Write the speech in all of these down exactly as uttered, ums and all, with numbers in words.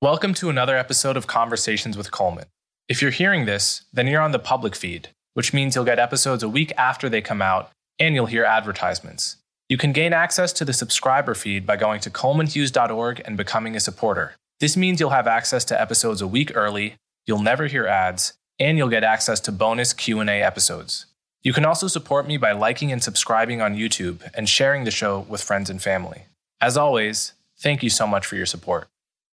Welcome to another episode of Conversations with Coleman. If you're hearing this, then you're on the public feed, which means you'll get episodes a week after they come out, and you'll hear advertisements. You can gain access to the subscriber feed by going to coleman hughes dot org and becoming a supporter. This means you'll have access to episodes a week early, you'll never hear ads, and you'll get access to bonus Q and A episodes. You can also support me by liking and subscribing on YouTube and sharing the show with friends and family. As always, thank you so much for your support.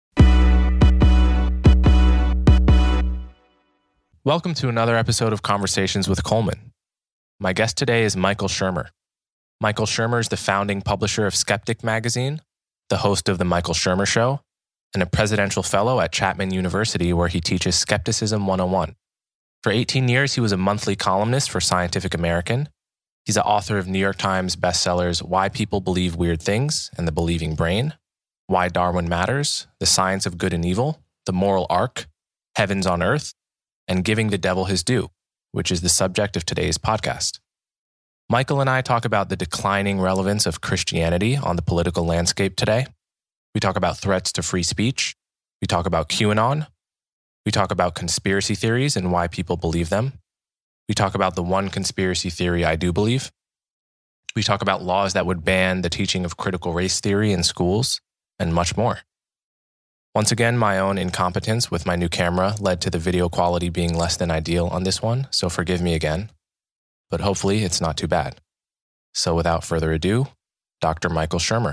Welcome to another episode of Conversations with Coleman. My guest today is Michael Shermer. Michael Shermer is the founding publisher of Skeptic magazine, the host of The Michael Shermer Show, and a presidential fellow at Chapman University where he teaches Skepticism one oh one. For eighteen years, he was a monthly columnist for Scientific American. He's the author of New York Times bestsellers Why People Believe Weird Things and the Believing Brain, Why Darwin Matters, The Science of Good and Evil, The Moral Arc, Heavens on Earth, and Giving the Devil His Due, which is the subject of today's podcast. Michael and I talk about the declining relevance of Christianity on the political landscape today. We talk about threats to free speech. We talk about QAnon. We talk about conspiracy theories and why people believe them. We talk about the one conspiracy theory I do believe. We talk about laws that would ban the teaching of critical race theory in schools, and much more. Once again, my own incompetence with my new camera led to the video quality being less than ideal on this one, so forgive me again. But hopefully it's not too bad. So without further ado, Doctor Michael Shermer.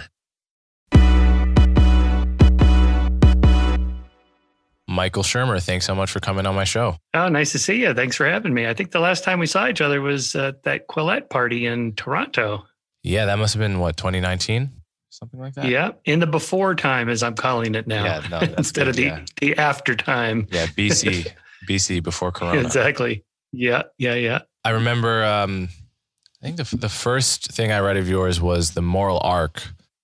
Michael Shermer, thanks so much for coming on my show. Oh, nice to see you. Thanks for having me. I think the last time we saw each other was at that Quillette party in Toronto. Yeah, that must have been, what, twenty nineteen? Something like that? Yeah, in the before time, as I'm calling it now, yeah, no, instead good, of the, yeah. the after time. Yeah, B C, B C before Corona. Exactly. Yeah, yeah, yeah. I remember, um, I think the the first thing I read of yours was The Moral Arc,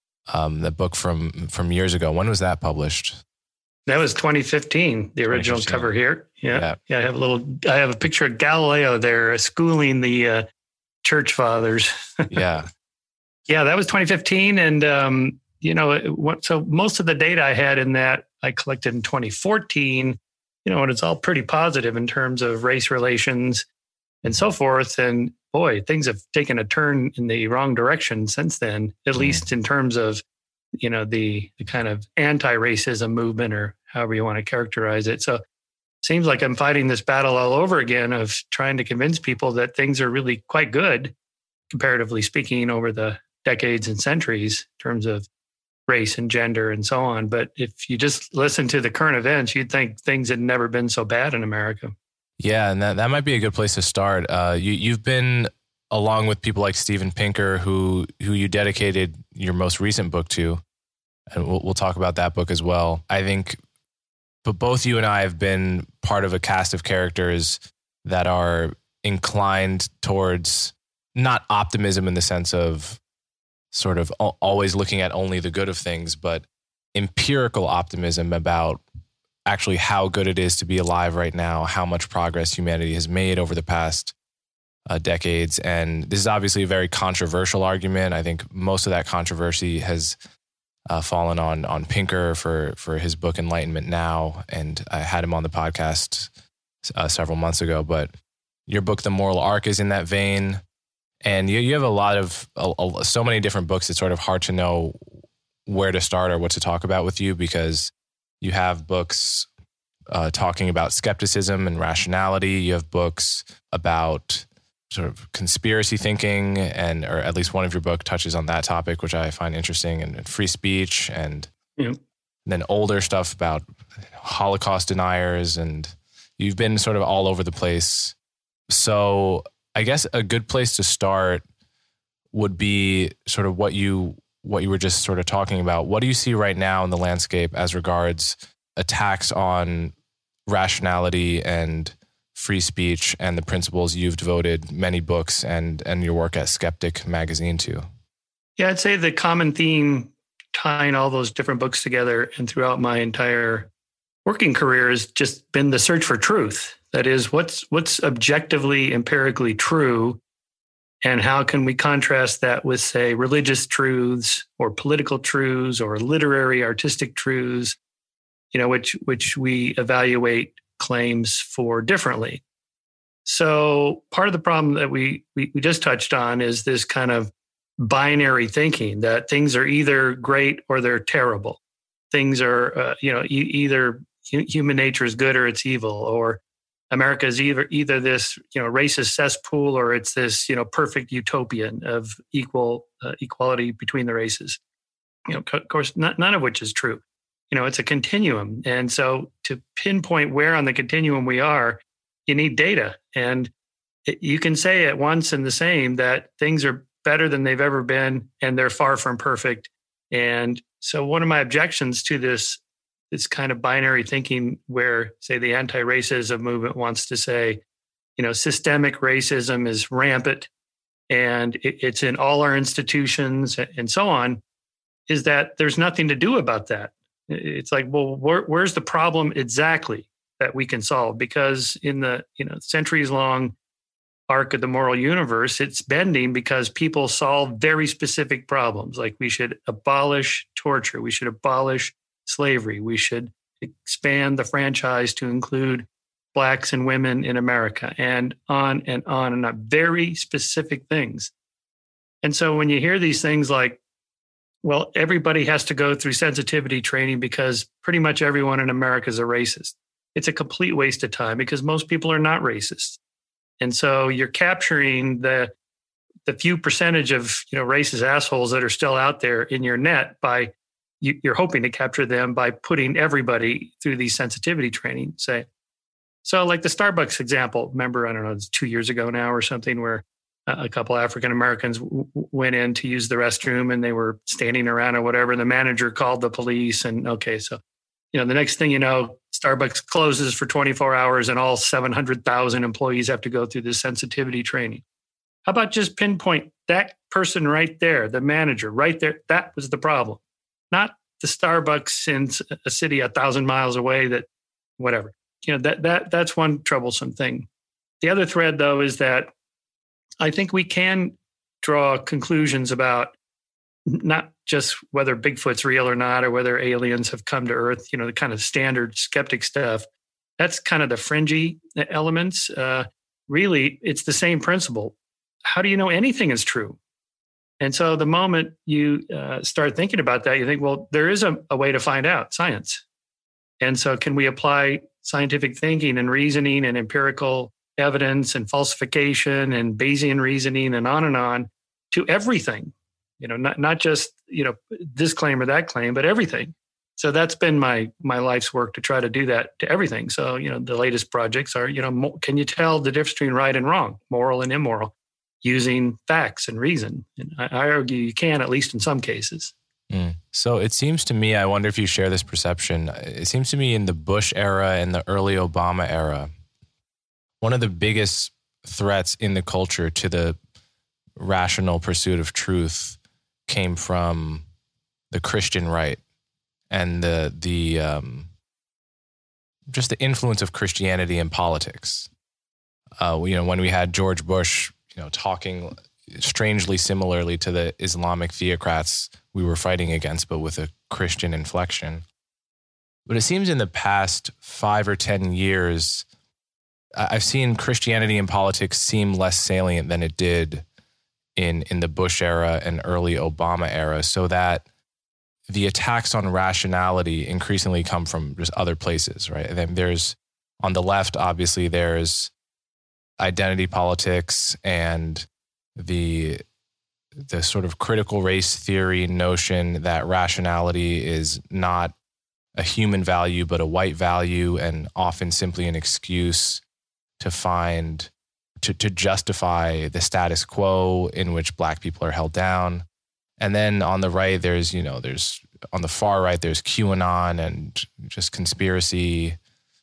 um, the book from, from years ago. When was that published? That was twenty fifteen, the original twenty fifteen. Cover here. Yeah. yeah. Yeah, I have a little, I have a picture of Galileo there schooling the uh, church fathers. Yeah. Yeah, that was twenty fifteen. And, um, you know, it, so most of the data I had in that I collected in twenty fourteen, you know, and it's all pretty positive in terms of race relations and so forth. And boy, things have taken a turn in the wrong direction since then, at mm. least in terms of, you know, the, the kind of anti-racism movement or however you want to characterize it. So it seems like I'm fighting this battle all over again of trying to convince people that things are really quite good, comparatively speaking, over the decades and centuries in terms of race and gender and so on. But if you just listen to the current events, you'd think things had never been so bad in America. Yeah, and that, that might be a good place to start. Uh, you, you've been, along with people like Steven Pinker, who who you dedicated your most recent book to, and we'll, we'll talk about that book as well. I think, but both you and I have been part of a cast of characters that are inclined towards not optimism in the sense of sort of always looking at only the good of things, but empirical optimism about actually how good it is to be alive right now, how much progress humanity has made over the past uh, decades. And this is obviously a very controversial argument. I think most of that controversy has uh, fallen on on Pinker for, for his book Enlightenment Now, and I had him on the podcast uh, several months ago. But your book, The Moral Arc, is in that vein. And you, you have a lot of, uh, uh, so many different books, it's sort of hard to know where to start or what to talk about with you, because you have books uh, talking about skepticism and rationality. You have books about sort of conspiracy thinking, and or at least one of your book touches on that topic, which I find interesting, and, and free speech, and, yeah. and then older stuff about Holocaust deniers. And you've been sort of all over the place. So I guess a good place to start would be sort of what you what you were just sort of talking about. What do you see right now in the landscape as regards attacks on rationality and free speech and the principles you've devoted many books and and your work at Skeptic magazine to? Yeah, I'd say the common theme tying all those different books together and throughout my entire working career has just been the search for truth. That is, what's what's objectively, empirically true, and how can we contrast that with, say, religious truths or political truths or literary, artistic truths you know, which which we evaluate claims for differently. So part of the problem that we, we we just touched on is this kind of binary thinking that things are either great or they're terrible. Things are, uh, you know, e- either human nature is good or it's evil, or America is either either this, you know, racist cesspool or it's this, you know, perfect utopian of equal uh, equality between the races. You know, of course, not, none of which is true. You know, it's a continuum, and so to pinpoint where on the continuum we are, you need data, and it, you can say at once and the same that things are better than they've ever been, and they're far from perfect. And so, one of my objections to this this kind of binary thinking, where say the anti-racism movement wants to say, you know, systemic racism is rampant, and it, it's in all our institutions and so on, is that there's nothing to do about that. It's like, well, where, where's the problem exactly that we can solve? Because in the, you know, centuries long arc of the moral universe, it's bending because people solve very specific problems. Like we should abolish torture. We should abolish slavery. We should expand the franchise to include Blacks and women in America, and on and on and on. Very specific things. And so when you hear these things like, well, everybody has to go through sensitivity training because pretty much everyone in America is a racist, it's a complete waste of time because most people are not racist. And so you're capturing the the few percentage of, you know, racist assholes that are still out there in your net by you, you're hoping to capture them by putting everybody through these sensitivity training. Say, so like the Starbucks example. Remember, I don't know, it's two years ago now or something, where a couple African Americans w- went in to use the restroom and they were standing around or whatever. And the manager called the police, and okay, so you know, the next thing you know, Starbucks closes for twenty-four hours and all seven hundred thousand employees have to go through this sensitivity training. How about just pinpoint that person right there, the manager right there? That was the problem, not the Starbucks in a city a thousand miles away that whatever. You know, that that that's one troublesome thing. The other thread, though, is that I think we can draw conclusions about not just whether Bigfoot's real or not, or whether aliens have come to Earth, you know, the kind of standard skeptic stuff. That's kind of the fringy elements. Uh, really, it's the same principle. How do you know anything is true? And so the moment you uh, start thinking about that, you think, well, there is a, a way to find out, science. And so can we apply scientific thinking and reasoning and empirical evidence and falsification and Bayesian reasoning and on and on to everything? You know, not not just, you know, this claim or that claim, but everything. So that's been my my life's work, to try to do that to everything. So, you know, the latest projects are, you know, mo- can you tell the difference between right and wrong, moral and immoral, using facts and reason? And I, I argue you can, at least in some cases. Mm. So it seems to me, I wonder if you share this perception. It seems to me in the Bush era and the early Obama era, one of the biggest threats in the culture to the rational pursuit of truth came from the Christian right and the the um, just the influence of Christianity in politics. Uh, you know, when we had George Bush, you know, talking strangely similarly to the Islamic theocrats we were fighting against, but with a Christian inflection. But it seems in the past five or ten years, I've seen Christianity in politics seem less salient than it did in in the Bush era and early Obama era, so that the attacks on rationality increasingly come from just other places, right? And then there's, on the left, obviously, there's identity politics and the the sort of critical race theory notion that rationality is not a human value, but a white value, and often simply an excuse to find To, to justify the status quo in which Black people are held down. And then on the right, there's, you know, there's, on the far right, there's QAnon and just conspiracy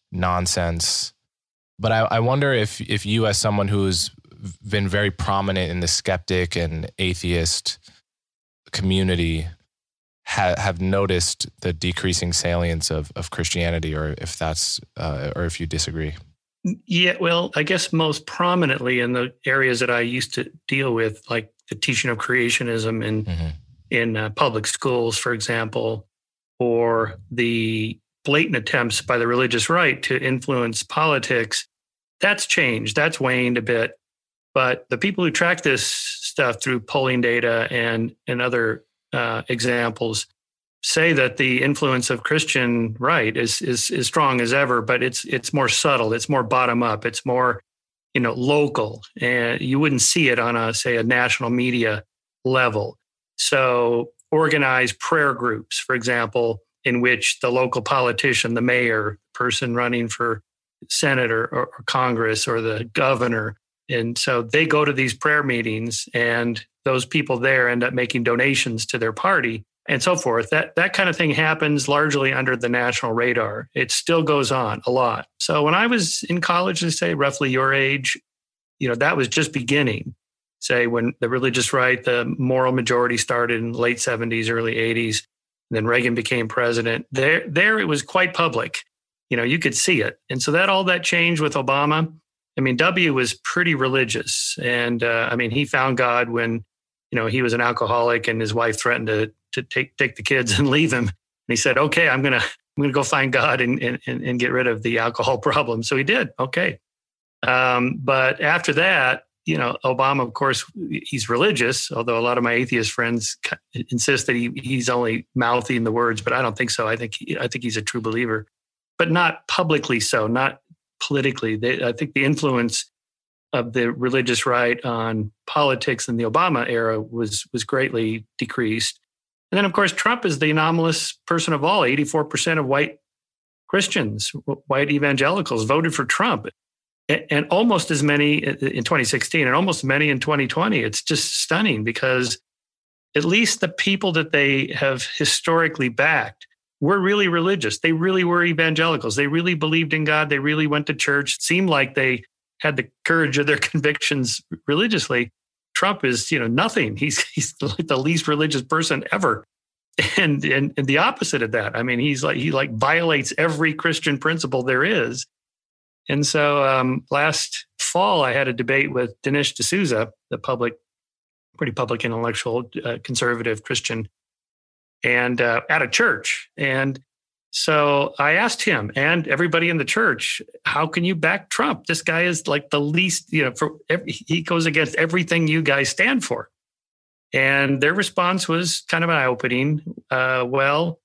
nonsense. But I, I wonder if if you, as someone who's been very prominent in the skeptic and atheist community, ha, have noticed the decreasing salience of, of Christianity, or if that's, uh, or if you disagree. Yeah, well, I guess most prominently in the areas that I used to deal with, like the teaching of creationism in mm-hmm. in uh, public schools, for example, or the blatant attempts by the religious right to influence politics, that's changed. That's waned a bit. But the people who track this stuff through polling data and, and other uh, examples say that the influence of Christian right is, is is strong as ever, but it's it's more subtle. It's more bottom up. It's more, you know, local, and you wouldn't see it on a say a national media level. So organized prayer groups, for example, in which the local politician, the mayor, person running for Senate or, or, or Congress or the governor, and so they go to these prayer meetings, and those people there end up making donations to their party and so forth. That that kind of thing happens largely under the national radar. It still goes on a lot. So when I was in college, let's say roughly your age, you know, that was just beginning. Say when the religious right, the moral majority started in the late seventies, early eighties, and then Reagan became president. There, there it was quite public. You know, you could see it. And so that all that changed with Obama. I mean, W was pretty religious. And uh, I mean, he found God when, you know, he was an alcoholic and his wife threatened to to take take the kids and leave him. And he said, okay, I'm going to I'm going to go find God and, and and get rid of the alcohol problem. So he did. Okay. Um, but after that, you know, Obama, of course, he's religious, although a lot of my atheist friends insist that he he's only mouthing the words, but I don't think so. I think he, I think he's a true believer, but not publicly so, not politically. They, I think the influence of the religious right on politics in the Obama era was was greatly decreased. And then, of course, Trump is the anomalous person of all. eighty-four percent of white Christians, white evangelicals voted for Trump, and almost as many in twenty sixteen and almost as many in twenty twenty. It's just stunning because at least the people that they have historically backed were really religious. They really were evangelicals. They really believed in God. They really went to church. It seemed like they had the courage of their convictions religiously. Trump is, you know, nothing. He's he's like the least religious person ever, and, and and the opposite of that. I mean, he's like he like violates every Christian principle there is. And so um, last fall, I had a debate with Dinesh D'Souza, the public, pretty public intellectual, uh, conservative Christian, and uh, at a church. And so I asked him and everybody in the church, how can you back Trump? This guy is like the least, you know, for every, he goes against everything you guys stand for. And their response was kind of eye-opening. Uh, well,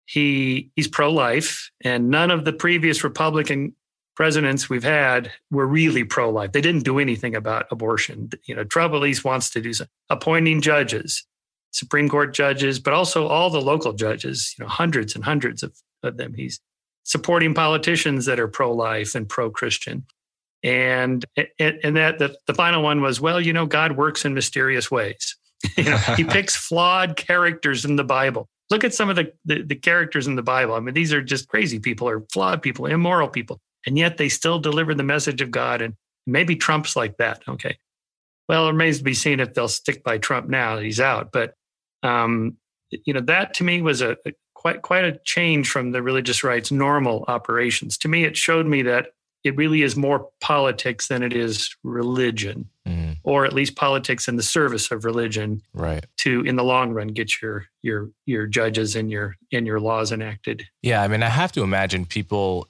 he he's pro-life, and none of the previous Republican presidents we've had were really pro-life. They didn't do anything about abortion. You know, Trump at least wants to do some appointing judges, Supreme Court judges, but also all the local judges, you know, hundreds and hundreds of, of them. He's supporting politicians that are pro-life and pro-Christian. And, and, and that the, the final one was, well, you know, God works in mysterious ways. You know, he picks flawed characters in the Bible. Look at some of the, the, the characters in the Bible. I mean, these are just crazy people or flawed people, immoral people. And yet they still deliver the message of God. And maybe Trump's like that. Okay. Well, it remains to be seen if they'll stick by Trump now that he's out. But, um, you know, that to me was a, a quite quite a change from the religious right's normal operations. To me, it showed me that it really is more politics than it is religion, mm. or at least politics in the service of religion, right? To, in the long run, get your your your judges and your and your laws enacted. Yeah, I mean, I have to imagine people,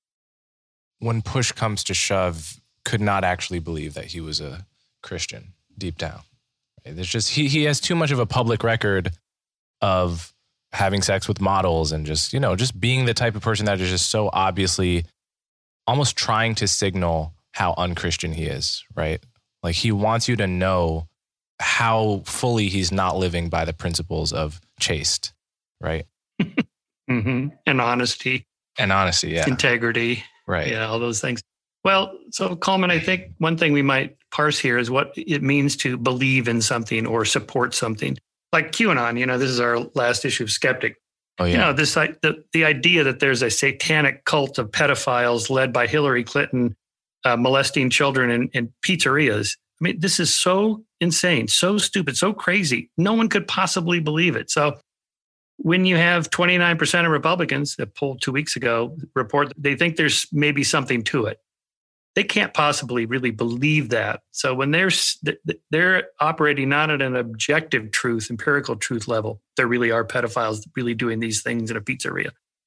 when push comes to shove, could not actually believe that he was a Christian deep down. There's just he he has too much of a public record of having sex with models and just, you know, just being the type of person that is just so obviously almost trying to signal how unchristian he is, right? Like he wants you to know how fully he's not living by the principles of chaste, right? mm-hmm. And honesty. And honesty, yeah. Integrity. Right. Yeah, all those things. Well, so Coleman, I think one thing we might parse here is what it means to believe in something or support something. Like QAnon, you know, this is our last issue of Skeptic. Oh, yeah. You know, this like the, the idea that there's a satanic cult of pedophiles led by Hillary Clinton uh, molesting children in, in pizzerias. I mean, this is so insane, so stupid, so crazy. No one could possibly believe it. So when you have twenty-nine percent of Republicans that polled two weeks ago report they think there's maybe something to it, they can't possibly really believe that. So when they're they're operating not at an objective truth, empirical truth level, there really are pedophiles really doing these things in a pizzeria.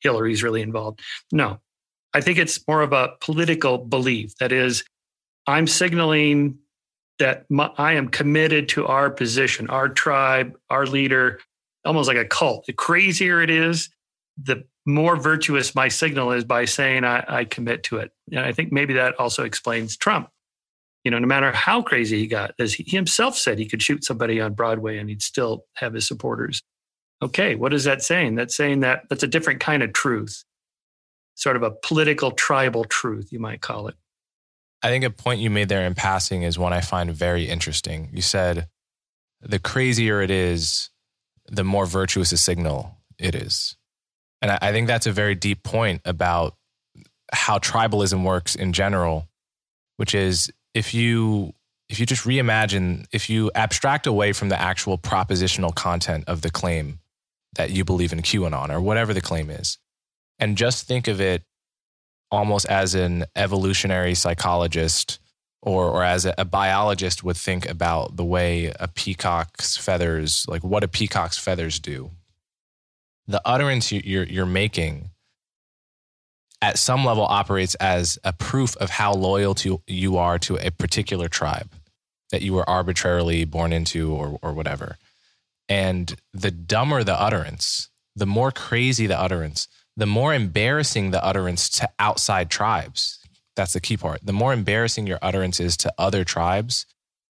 Hillary's really involved. No, I think it's more of a political belief. That is, I'm signaling that my, I am committed to our position, our tribe, our leader, almost like a cult. The crazier it is, the more virtuous my signal is by saying I, I commit to it. And I think maybe that also explains Trump. You know, no matter how crazy he got, as he himself said, he could shoot somebody on Broadway and he'd still have his supporters. Okay, what is that saying? That's saying that that's a different kind of truth, sort of a political tribal truth, you might call it. I think a point you made there in passing is one I find very interesting. You said, the crazier it is, the more virtuous a signal it is. And I, I think that's a very deep point about how tribalism works in general, which is if you if you just reimagine, if you abstract away from the actual propositional content of the claim that you believe in QAnon or whatever the claim is, and just think of it almost as an evolutionary psychologist or or as a, a biologist would think about the way a peacock's feathers, like what a peacock's feathers do. The utterance you, you're you're making at some level operates as a proof of how loyal to you are to a particular tribe that you were arbitrarily born into or or whatever. And the dumber the utterance, the more crazy the utterance, the more embarrassing the utterance to outside tribes. That's the key part. The more embarrassing your utterance is to other tribes,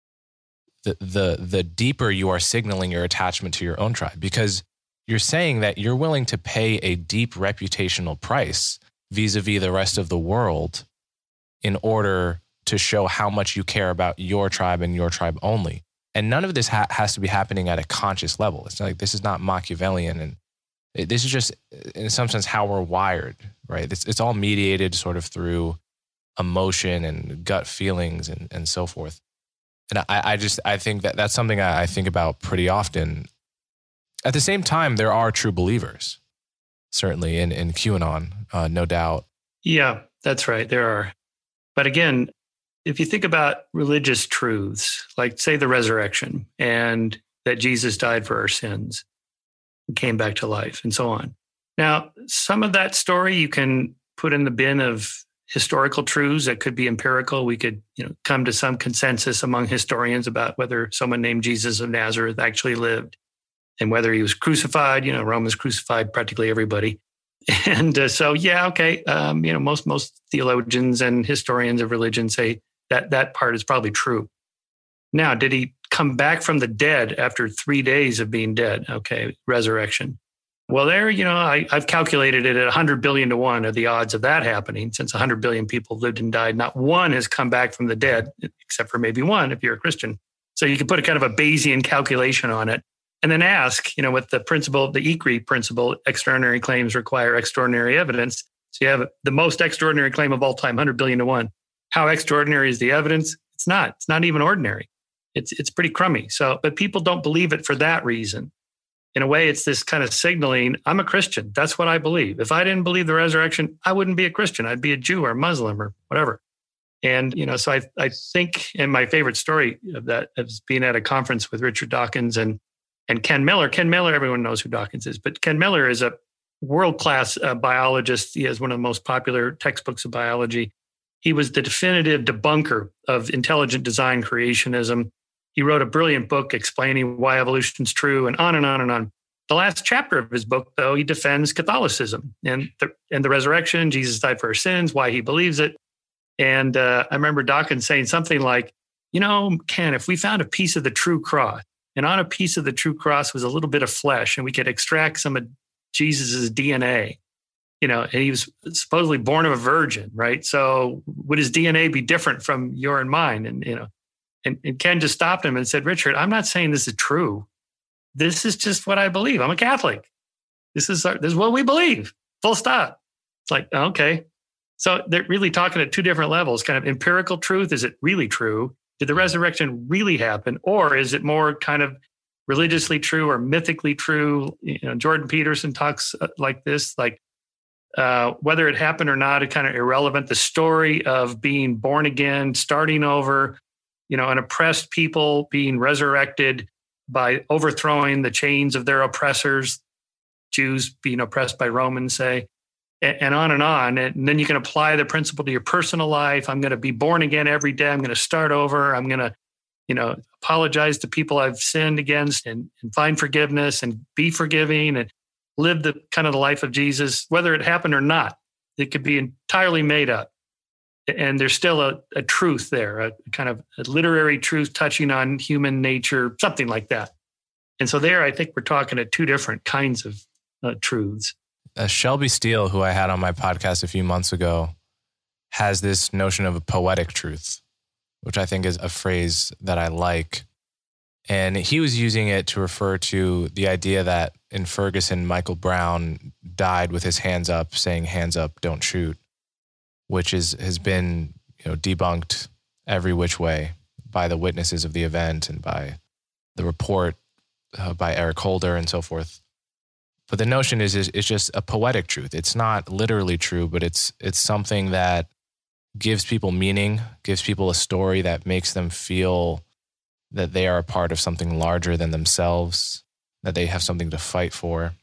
the the the deeper you are signaling your attachment to your own tribe, because you're saying that you're willing to pay a deep reputational price vis-a-vis the rest of the world in order to show how much you care about your tribe and your tribe only. And none of this ha- has to be happening at a conscious level. It's like, this is not Machiavellian, and it, this is just, in some sense, how we're wired, right? It's, it's all mediated sort of through emotion and gut feelings and, and so forth. And I, I just, I think that that's something I, I think about pretty often. At the same time, there are true believers, certainly in, in QAnon, uh, no doubt. Yeah, that's right. There are. But again, if you think about religious truths, like say the resurrection and that Jesus died for our sins and came back to life and so on. Now, some of that story you can put in the bin of historical truths that could be empirical. We could, you know, come to some consensus among historians about whether someone named Jesus of Nazareth actually lived and whether he was crucified. You know, Romans crucified practically everybody. And uh, so, yeah, okay. Um, you know, most most theologians and historians of religion say that that part is probably true. Now, did he come back from the dead after three days of being dead? Okay, resurrection. Well, there, you know, I, I've calculated it at one hundred billion to one are the odds of that happening. Since one hundred billion people lived and died, not one has come back from the dead, except for maybe one if you're a Christian. So you can put a kind of a Bayesian calculation on it. And then ask, you know, with the principle, the E C R I principle, extraordinary claims require extraordinary evidence. So you have the most extraordinary claim of all time, one hundred billion to one. How extraordinary is the evidence? It's not. It's not even ordinary. It's it's pretty crummy. So, but people don't believe it for that reason. In a way, it's this kind of signaling, I'm a Christian. That's what I believe. If I didn't believe the resurrection, I wouldn't be a Christian. I'd be a Jew or a Muslim or whatever. And, you know, so I I think, and my favorite story of that is being at a conference with Richard Dawkins and And Ken Miller. Ken Miller, everyone knows who Dawkins is, but Ken Miller is a world-class uh, biologist. He has one of the most popular textbooks of biology. He was the definitive debunker of intelligent design creationism. He wrote a brilliant book explaining why evolution's true and on and on and on. The last chapter of his book, though, he defends Catholicism and the, and the resurrection. Jesus died for our sins, why he believes it. And uh, I remember Dawkins saying something like, you know, Ken, if we found a piece of the true cross, and on a piece of the true cross was a little bit of flesh, and we could extract some of Jesus's D N A. You know, and he was supposedly born of a virgin, right? So would his D N A be different from your and mine? And you know, and, and Ken just stopped him and said, "Richard, I'm not saying this is true. This is just what I believe. I'm a Catholic. This is our, this is what we believe. Full stop." It's like, okay, so they're really talking at two different levels. Kind of empirical truth: is it really true? Did the resurrection really happen? Or is it more kind of religiously true or mythically true? You know, Jordan Peterson talks like this, like uh, whether it happened or not, it's kind of irrelevant. The story of being born again, starting over, you know, an oppressed people being resurrected by overthrowing the chains of their oppressors, Jews being oppressed by Romans, say. and on and on. And then you can apply the principle to your personal life. I'm going to be born again every day. I'm going to start over. I'm going to, you know, apologize to people I've sinned against and, and find forgiveness and be forgiving and live the kind of the life of Jesus, whether it happened or not. It could be entirely made up. And there's still a, a truth there, a kind of a literary truth touching on human nature, something like that. And so there, I think we're talking at two different kinds of uh, truths. Uh, Shelby Steele, who I had on my podcast a few months ago, has this notion of a poetic truth, which I think is a phrase that I like. And he was using it to refer to the idea that in Ferguson, Michael Brown died with his hands up, saying, "Hands up, don't shoot," which is has been, you know, debunked every which way by the witnesses of the event and by the report uh, by Eric Holder and so forth. But the notion is, is it's just a poetic truth. It's not literally true, but it's it's something that gives people meaning, gives people a story that makes them feel that they are a part of something larger than themselves, that they have something to fight for.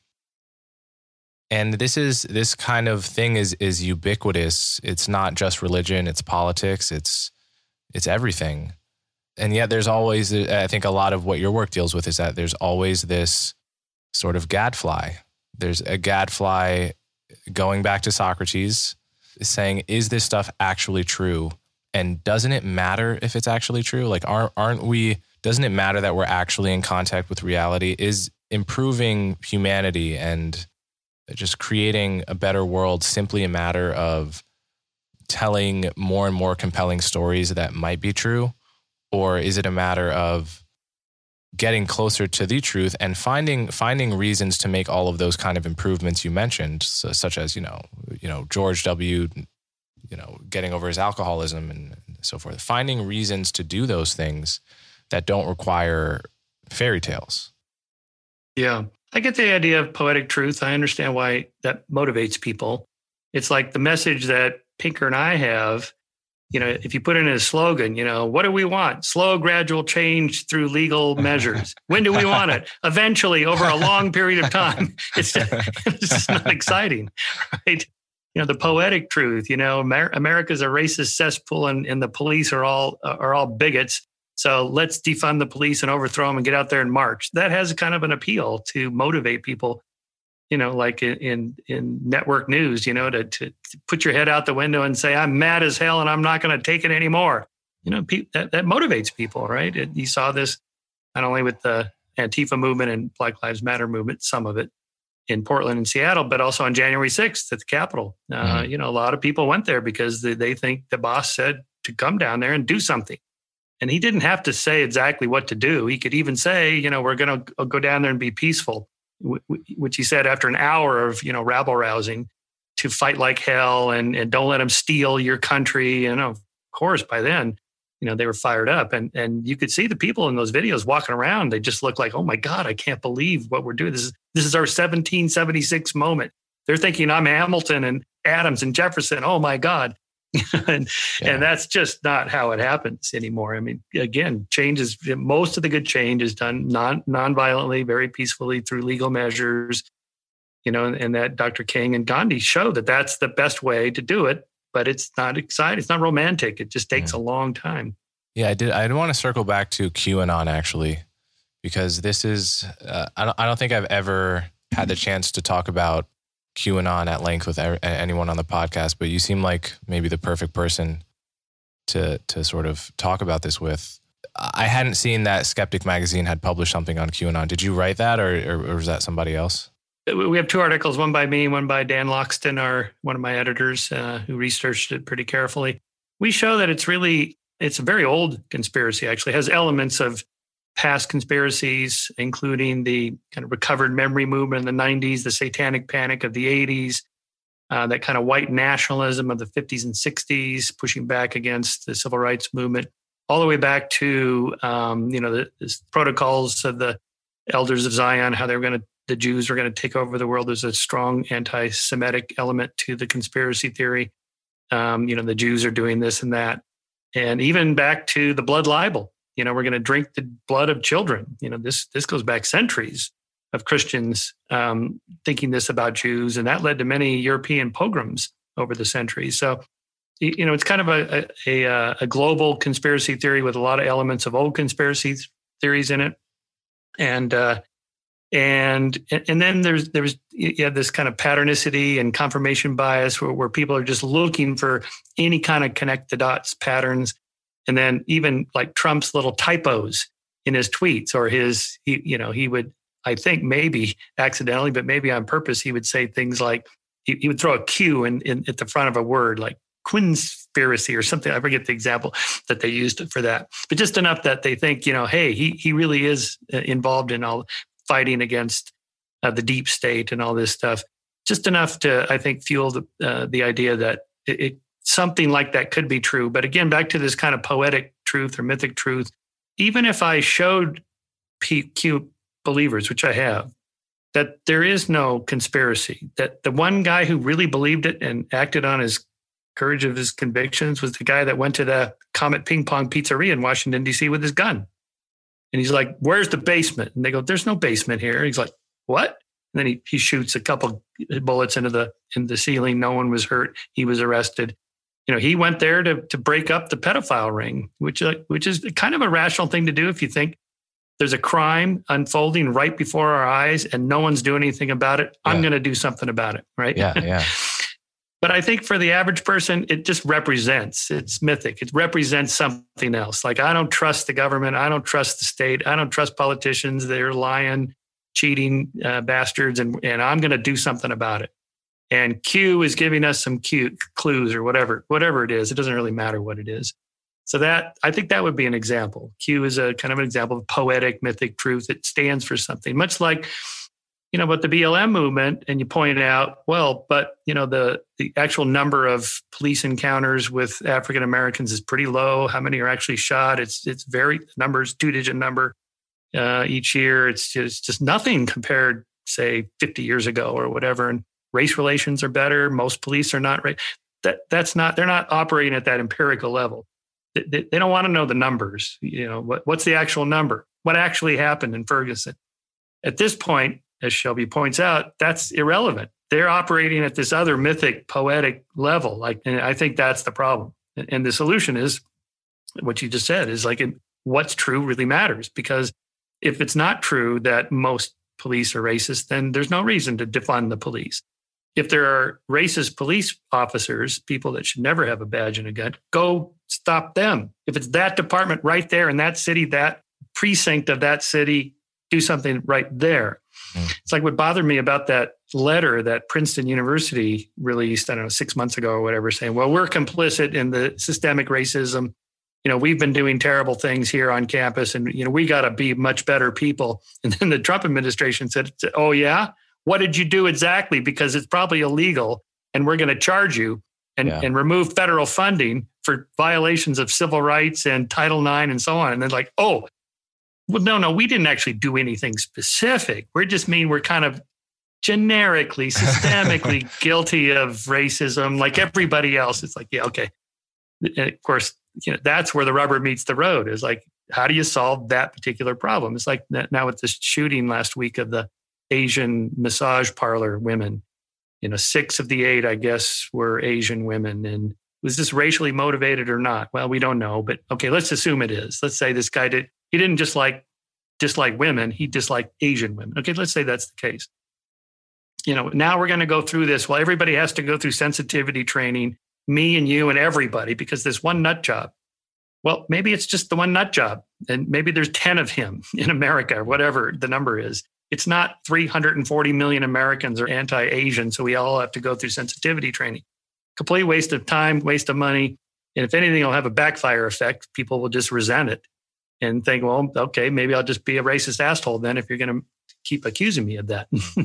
And this is this kind of thing is is ubiquitous. It's not just religion, it's politics, it's it's everything. And yet there's always, I think a lot of what your work deals with is that there's always this sort of gadfly. There's a gadfly going back to Socrates saying, is this stuff actually true? And doesn't it matter if it's actually true? Like, aren't, aren't we, doesn't it matter that we're actually in contact with reality? Is improving humanity and just creating a better world simply a matter of telling more and more compelling stories that might be true? Or is it a matter of getting closer to the truth and finding finding reasons to make all of those kind of improvements you mentioned, so, such as, you know, you know, George W., you know, getting over his alcoholism and so forth, finding reasons to do those things that don't require fairy tales. Yeah, I get the idea of poetic truth. I understand why that motivates people. It's like the message that Pinker and I have. You know, if you put in a slogan, you know, what do we want? Slow, gradual change through legal measures. When do we want it? Eventually, over a long period of time. It's just, it's just not exciting, right? You know, the poetic truth, you know, Amer- America's a racist cesspool and, and the police are all are all bigots. So let's defund the police and overthrow them and get out there and march. That has kind of an appeal to motivate people. You know, like in in network news, you know, to, to to put your head out the window and say, I'm mad as hell and I'm not going to take it anymore. You know, pe- that, that motivates people, right? It, you saw this not only with the Antifa movement and Black Lives Matter movement, some of it in Portland and Seattle, but also on January sixth at the Capitol. Uh, mm. You know, a lot of people went there because they, they think the boss said to come down there and do something. And he didn't have to say exactly what to do. He could even say, you know, we're going to go down there and be peaceful, which he said after an hour of, you know, rabble rousing, to fight like hell and, and don't let them steal your country. And of course, by then, you know, they were fired up and, and you could see the people in those videos walking around. They just look like, oh my God, I can't believe what we're doing. This is, this is our seventeen seventy-six moment. They're thinking I'm Hamilton and Adams and Jefferson. Oh my God. and, yeah. and that's just not how it happens anymore. I mean, again, change is, most of the good change is done non non-violently, very peacefully through legal measures, you know, and, and that Doctor King and Gandhi show that that's the best way to do it, but it's not exciting. It's not romantic. It just takes mm. a long time. Yeah, I did. I want to circle back to QAnon actually, because this is, uh, I don't, I don't think I've ever had the chance to talk about QAnon at length with anyone on the podcast, but you seem like maybe the perfect person to to sort of talk about this with. I hadn't seen that Skeptic Magazine had published something on QAnon. Did you write that, or, or, or was that somebody else? We have two articles, one by me, one by Dan Loxton, our one of my editors, uh, who researched it pretty carefully. We show that it's really, it's a very old conspiracy, actually. It has elements of past conspiracies, including the kind of recovered memory movement in the nineties, the satanic panic of the eighties, uh, that kind of white nationalism of the fifties and sixties, pushing back against the civil rights movement, all the way back to, um, you know, the, the protocols of the elders of Zion, how they were going to, the Jews were going to take over the world. There's a strong anti-Semitic element to the conspiracy theory. Um, you know, the Jews are doing this and that. And even back to the blood libel. You know, we're going to drink the blood of children. You know, this this goes back centuries. of Christians um, thinking this about Jews, and that led to many European pogroms over the centuries. So, you know, it's kind of a a, a, a global conspiracy theory with a lot of elements of old conspiracy theories in it, and uh, and and then there's there's you have this kind of patternicity and confirmation bias where, where people are just looking for any kind of connect the dots patterns, and then even like Trump's little typos in his tweets or his he, you know he would. I think maybe accidentally, but maybe on purpose, he would say things like, he, he would throw a Q in, in at the front of a word, like quinspiracy or something. I forget the example that they used for that, but just enough that they think, you know, hey, he he really is involved in all fighting against uh, the deep state and all this stuff. Just enough to, I think, fuel the uh, the idea that it, it something like that could be true. But again, back to this kind of poetic truth or mythic truth. Even if I showed P Q believers, which I have, that there is no conspiracy, that the one guy who really believed it and acted on his courage of his convictions was the guy that went to the Comet Ping Pong Pizzeria in Washington, D C with his gun. And he's like, where's the basement? And they go, there's no basement here. He's like, what? And then he, he shoots a couple bullets into the into the ceiling. No one was hurt. He was arrested. You know, he went there to to break up the pedophile ring, which uh, which is kind of a rational thing to do if you think there's a crime unfolding right before our eyes and no one's doing anything about it. Yeah. I'm going to do something about it, right? Yeah, yeah. But I think for the average person, it just represents, it's mythic. It represents something else. Like, I don't trust the government. I don't trust the state. I don't trust politicians. They're lying, cheating uh, bastards, and, and I'm going to do something about it. And Q is giving us some cue, clues or whatever, whatever it is. It doesn't really matter what it is. So that, I think that would be an example. Q is a kind of an example of poetic, mythic truth that stands for something, much like, you know, but the B L M movement, and you pointed out, well, but, you know, the, the actual number of police encounters with African Americans is pretty low. How many are actually shot? It's, it's very, numbers, two digit number uh, each year. It's just, it's just nothing compared, say, fifty years ago or whatever. And race relations are better. Most police are not, right. That, that's not, they're not operating at that empirical level. They, they don't want to know the numbers. You know, what, what's the actual number? What actually happened in Ferguson? At this point, as Shelby points out, that's irrelevant. They're operating at this other mythic, poetic level. Like, and I think that's the problem. And the solution is what you just said, is like, it, what's true really matters. Because if it's not true that most police are racist, then there's no reason to defund the police. If there are racist police officers, people that should never have a badge and a gun, go stop them. If it's that department right there in that city, that precinct of that city, do something right there. Mm. It's like what bothered me about that letter that Princeton University released, I don't know, six months ago or whatever, saying, well, we're complicit in the systemic racism. You know, we've been doing terrible things here on campus, and, you know, we got to be much better people. And then the Trump administration said, oh, yeah? What did you do exactly? Because it's probably illegal, and we're going to charge you and, yeah. and remove federal funding for violations of civil rights and Title nine and so on. And they're like, oh, well, no, no, we didn't actually do anything specific. We just mean we're kind of generically, systemically guilty of racism like everybody else. It's like, yeah, okay. And of course, you know, that's where the rubber meets the road, is like, how do you solve that particular problem? It's like now with this shooting last week of the Asian massage parlor women, you know, six of the eight, I guess, were Asian women. And was this racially motivated or not? Well, we don't know, but okay, let's assume it is. Let's say this guy did, he didn't just like dislike women, he disliked Asian women. Okay, let's say that's the case. You know, now we're going to go through this. Well, everybody has to go through sensitivity training, me and you and everybody, because there's one nut job. Well, maybe it's just the one nut job, and maybe there's ten of him in America, or whatever the number is. It's not three hundred forty million Americans are anti-Asian, so we all have to go through sensitivity training. Complete waste of time, waste of money. And if anything, it'll have a backfire effect. People will just resent it and think, well, okay, maybe I'll just be a racist asshole then if you're going to keep accusing me of that.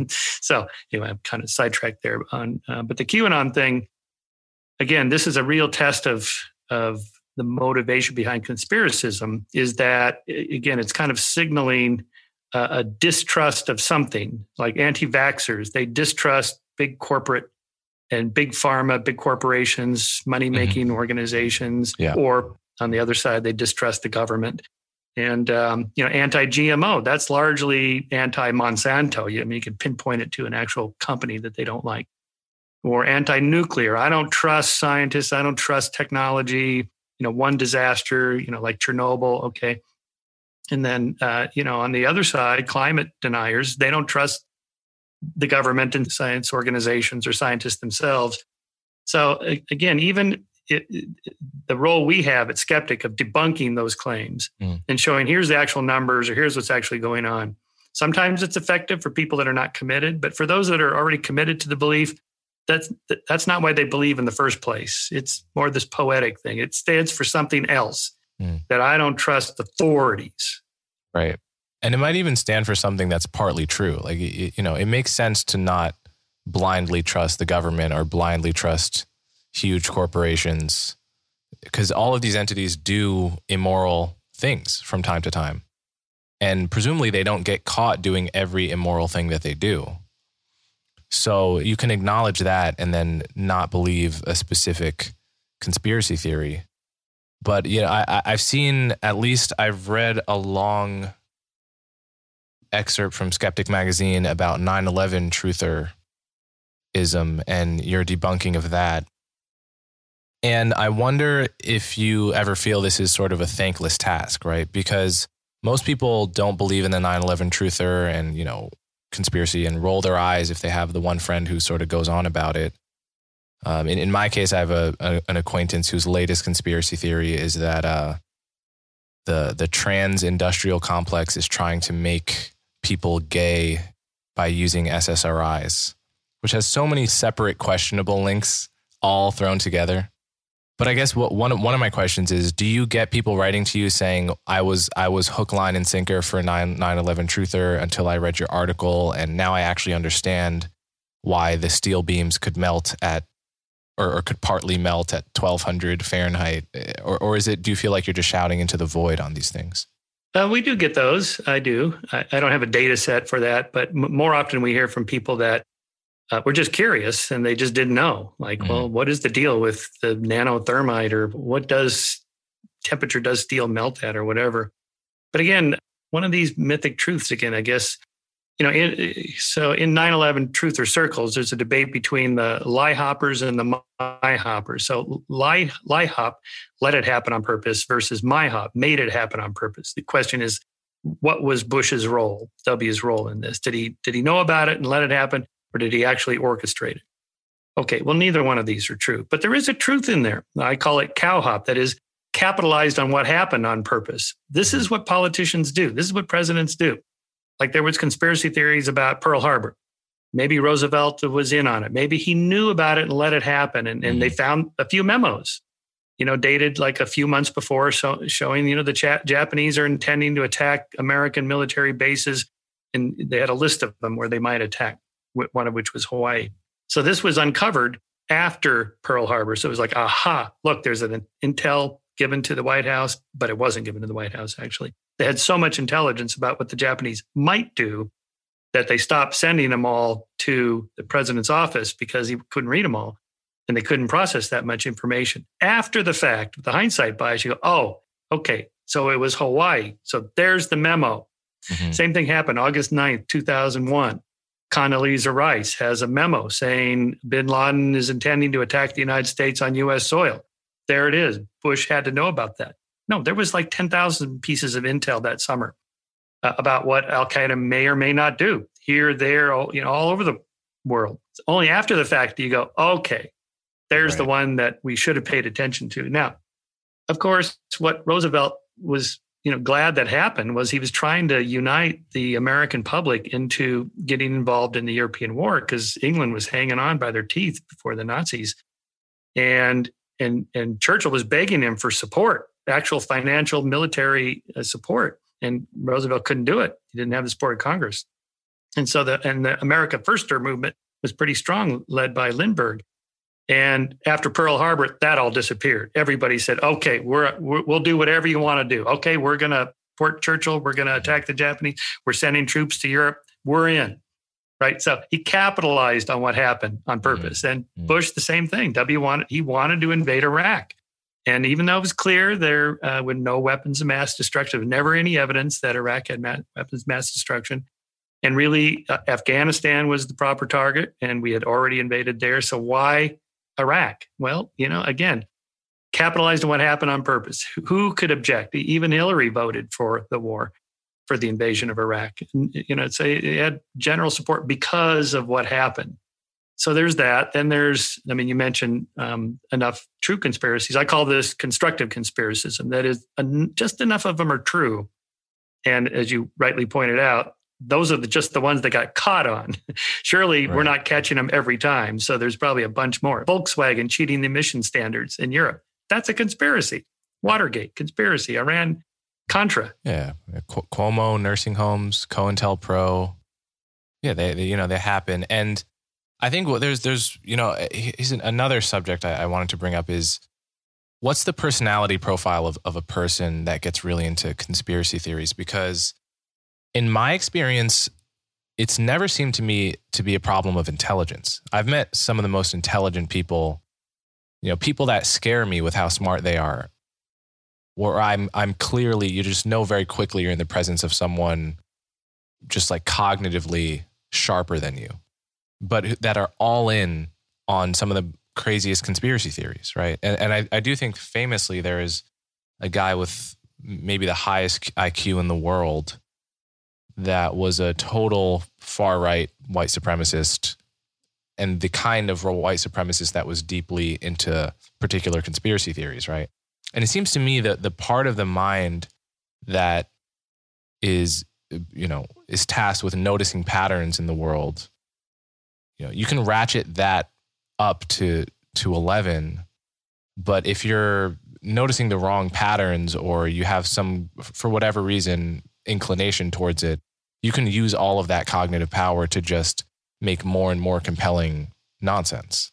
So anyway, I'm kind of sidetracked there. On, uh, but the QAnon thing, again, this is a real test of, of the motivation behind conspiracism, is that, again, it's kind of signaling uh, a distrust of something, like anti-vaxxers. They distrust big corporate and big pharma, big corporations, money-making mm-hmm. organizations, yeah. or on the other side, they distrust the government. And, um, you know, anti-G M O, that's largely anti-Monsanto. You, I mean, you can pinpoint it to an actual company that they don't like. Or anti-nuclear. I don't trust scientists. I don't trust technology. You know, one disaster, you know, like Chernobyl. Okay. And then, uh, you know, on the other side, climate deniers, they don't trust the government and science organizations or scientists themselves. So again, even it, it, the role we have at Skeptic of debunking those claims mm. and showing here's the actual numbers or here's what's actually going on. Sometimes it's effective for people that are not committed, but for those that are already committed to the belief, that's that's not why they believe in the first place. It's more this poetic thing. It stands for something else mm. that I don't trust authorities. Right. And it might even stand for something that's partly true. Like, you know, it makes sense to not blindly trust the government or blindly trust huge corporations, because all of these entities do immoral things from time to time. And presumably they don't get caught doing every immoral thing that they do. So you can acknowledge that and then not believe a specific conspiracy theory. But, you know, I, I've seen, at least I've read a long excerpt from Skeptic Magazine about nine eleven trutherism and your debunking of that. And I wonder if you ever feel this is sort of a thankless task, right? Because most people don't believe in the nine eleven truther and, you know, conspiracy and roll their eyes if they have the one friend who sort of goes on about it. Um, in, in my case, I have a, a an acquaintance whose latest conspiracy theory is that uh, the the trans industrial complex is trying to make people gay by using S S R Is, which has so many separate questionable links all thrown together. But I guess what one one of my questions is: do you get people writing to you saying, "I was I was hook, line, and sinker for nine eleven truther until I read your article, and now I actually understand why the steel beams could melt at, or, or could partly melt at twelve hundred Fahrenheit," or or is it? Do you feel like you're just shouting into the void on these things? Uh, we do get those. I do. I, I don't have a data set for that, but m- more often we hear from people that Uh, we're just curious and they just didn't know. Like, mm-hmm. well, what is the deal with the nanothermite, or what does temperature does steel melt at, or whatever? But again, one of these mythic truths, again, I guess, you know, in, so in nine eleven truther circles, there's a debate between the lie hoppers and the my hoppers. So lie, lie hop, let it happen on purpose, versus my hop, made it happen on purpose. The question is, what was Bush's role, W's role in this? Did he did he know about it and let it happen? Or did he actually orchestrate it? Okay, well, neither one of these are true. But there is a truth in there. I call it cowhop, that is capitalized on what happened on purpose. This is what politicians do. This is what presidents do. Like there was conspiracy theories about Pearl Harbor. Maybe Roosevelt was in on it. Maybe he knew about it and let it happen. And, and they found a few memos, you know, dated like a few months before, so showing, you know, the cha- Japanese are intending to attack American military bases. And they had a list of them where they might attack, one of which was Hawaii. So this was uncovered after Pearl Harbor. So it was like, aha, look, there's an intel given to the White House, but it wasn't given to the White House, actually. They had so much intelligence about what the Japanese might do that they stopped sending them all to the president's office because he couldn't read them all. And they couldn't process that much information. After the fact, with the hindsight bias, you go, oh, okay, so it was Hawaii. So there's the memo. Mm-hmm. Same thing happened August ninth, two thousand one. Condoleezza Rice has a memo saying bin Laden is intending to attack the United States on U S soil. There it is. Bush had to know about that. No, there was like ten thousand pieces of intel that summer uh, about what Al-Qaeda may or may not do here, there, all, you know, all over the world. It's only after the fact do you go, okay, there's right. the one that we should have paid attention to. Now, of course, what Roosevelt was you know, glad that happened was he was trying to unite the American public into getting involved in the European war because England was hanging on by their teeth before the Nazis. And and and Churchill was begging him for support, actual financial military uh, support. And Roosevelt couldn't do it. He didn't have the support of Congress. And so the and the America Firster movement was pretty strong, led by Lindbergh. And after Pearl Harbor, that all disappeared. Everybody said, okay, we're, we're, we'll do whatever you want to do. Okay, we're going to Fort Churchill. We're going to attack the Japanese. We're sending troops to Europe. We're in, right? So he capitalized on what happened on purpose. Mm-hmm. And Bush, the same thing. W wanted, he wanted to invade Iraq. And even though it was clear there uh, were no weapons of mass destruction, never any evidence that Iraq had ma- weapons of mass destruction. And really, uh, Afghanistan was the proper target, and we had already invaded there. So why Iraq? Well, you know, again, capitalized on what happened on purpose. Who could object? Even Hillary voted for the war, for the invasion of Iraq. And, you know, it's a, it had general support because of what happened. So there's that. Then there's, I mean, you mentioned um, enough true conspiracies. I call this constructive conspiracism. That is, uh, just enough of them are true. And as you rightly pointed out, those are the, just the ones that got caught on. Surely right. We're not catching them every time. So there's probably a bunch more. Volkswagen cheating the emission standards in Europe. That's a conspiracy. Watergate, conspiracy. Iran, Contra. Yeah. Qu- Cuomo, nursing homes, COINTELPRO. Yeah, they, they you know, they happen. And I think what there's, there's, you know, here's another subject I, I wanted to bring up is what's the personality profile of, of a person that gets really into conspiracy theories? Because in my experience, it's never seemed to me to be a problem of intelligence. I've met some of the most intelligent people, you know, people that scare me with how smart they are, where I'm, I'm clearly, you just know very quickly you're in the presence of someone just like cognitively sharper than you, but that are all in on some of the craziest conspiracy theories, right? And, and I, I do think famously there is a guy with maybe the highest I Q in the world that was a total far-right white supremacist, and the kind of white supremacist that was deeply into particular conspiracy theories, right? And it seems to me that the part of the mind that is, you know, is tasked with noticing patterns in the world, you know, you can ratchet that up to to eleven, but if you're noticing the wrong patterns or you have some, for whatever reason, inclination towards it, you can use all of that cognitive power to just make more and more compelling nonsense.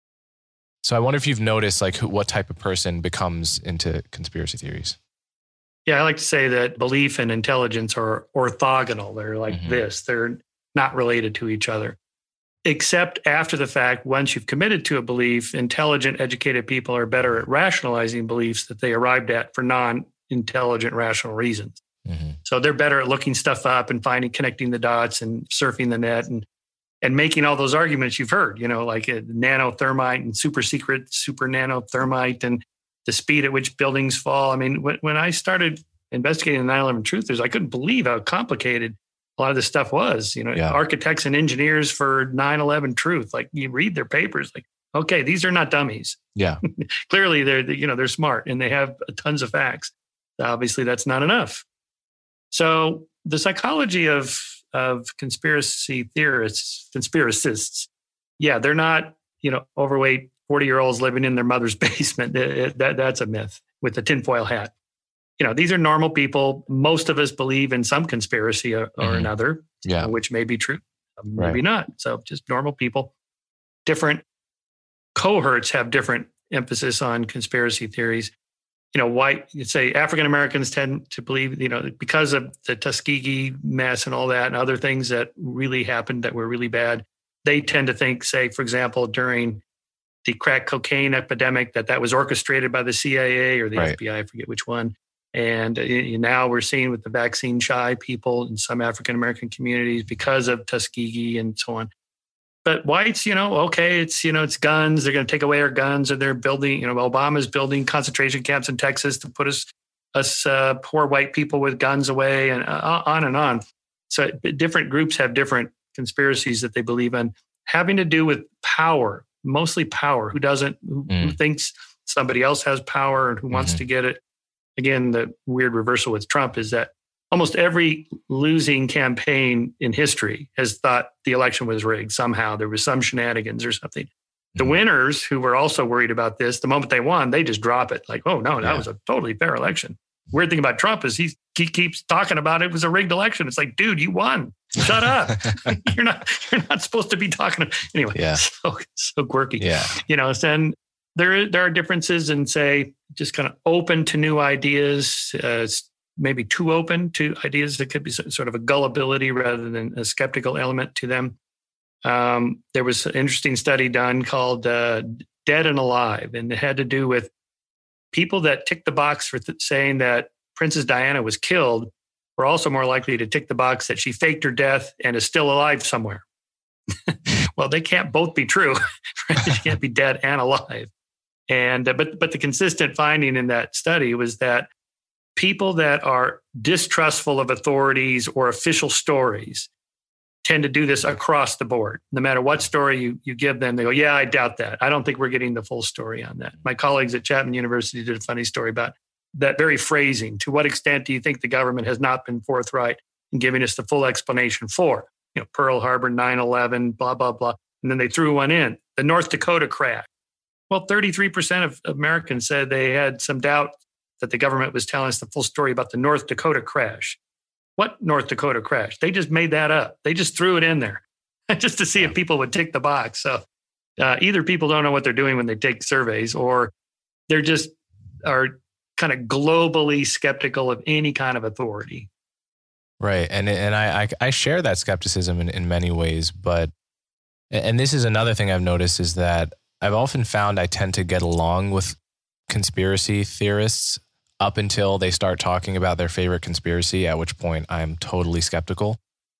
So I wonder if you've noticed like who, what type of person becomes into conspiracy theories. Yeah, I like to say that belief and intelligence are orthogonal. They're like mm-hmm. this. They're not related to each other. Except after the fact, once you've committed to a belief, intelligent, educated people are better at rationalizing beliefs that they arrived at for non-intelligent, rational reasons. Mm-hmm. So they're better at looking stuff up and finding, connecting the dots and surfing the net and and making all those arguments you've heard, you know, like a nanothermite and super secret, super nanothermite and the speed at which buildings fall. I mean, when, when I started investigating the nine eleven truthers, I couldn't believe how complicated a lot of this stuff was, you know, yeah. Architects and engineers for nine eleven truth. Like you read their papers, like, okay, these are not dummies. Yeah. Clearly they're, you know, they're smart and they have tons of facts. Obviously that's not enough. So the psychology of, of conspiracy theorists, conspiracists, yeah, they're not, you know, overweight forty year olds living in their mother's basement. That, that, that's a myth with a tinfoil hat. You know, these are normal people. Most of us believe in some conspiracy or, or mm-hmm. another, yeah. uh, which may be true, maybe right. not. So just normal people. Different cohorts have different emphasis on conspiracy theories. You know, white, you'd say African Americans tend to believe, you know, because of the Tuskegee mess and all that and other things that really happened that were really bad, they tend to think, say, for example, during the crack cocaine epidemic, that that was orchestrated by the C I A or the right. F B I, I forget which one. And uh, now we're seeing with the vaccine shy people in some African American communities because of Tuskegee and so on. But whites, you know, okay, it's, you know, it's guns. They're going to take away our guns, or they're building, you know, Obama's building concentration camps in Texas to put us, us uh, poor white people with guns away, and uh, on and on. So different groups have different conspiracies that they believe in, having to do with power, mostly power. Who doesn't, who, mm. who thinks somebody else has power and who mm-hmm. wants to get it. Again, the weird reversal with Trump is that almost every losing campaign in history has thought the election was rigged somehow. There was some shenanigans or something. Mm-hmm. The winners, who were also worried about this, the moment they won, they just drop it. Like, oh, no, that yeah. was a totally fair election. Weird thing about Trump is he, he keeps talking about it was a rigged election. It's like, dude, you won. Shut up. you're not you're not supposed to be talking. Anyway, yeah. so, so quirky. Yeah. You know, then there, there are differences in, say, just kind of open to new ideas, uh, maybe too open to ideas that could be sort of a gullibility rather than a skeptical element to them. Um, there was an interesting study done called uh, Dead and Alive, and it had to do with people that tick the box for th- saying that Princess Diana was killed were also more likely to tick the box that she faked her death and is still alive somewhere. Well, they can't both be true. She can't be dead and alive. And uh, but but the consistent finding in that study was that people that are distrustful of authorities or official stories tend to do this across the board. No matter what story you, you give them, they go, yeah, I doubt that. I don't think we're getting the full story on that. My colleagues at Chapman University did a funny story about that very phrasing. To what extent do you think the government has not been forthright in giving us the full explanation for, you know, Pearl Harbor, nine eleven, blah, blah, blah. And then they threw one in, the North Dakota crash. Well, thirty-three percent of Americans said they had some doubt that the government was telling us the full story about the North Dakota crash. What North Dakota crash? They just made that up. They just threw it in there just to see if people would tick the box. So uh, either people don't know what they're doing when they take surveys, or they're just are kind of globally skeptical of any kind of authority. Right. And and I, I, I share that skepticism in, in many ways. But, and this is another thing I've noticed, is that I've often found I tend to get along with conspiracy theorists up until they start talking about their favorite conspiracy, at which point I'm totally skeptical.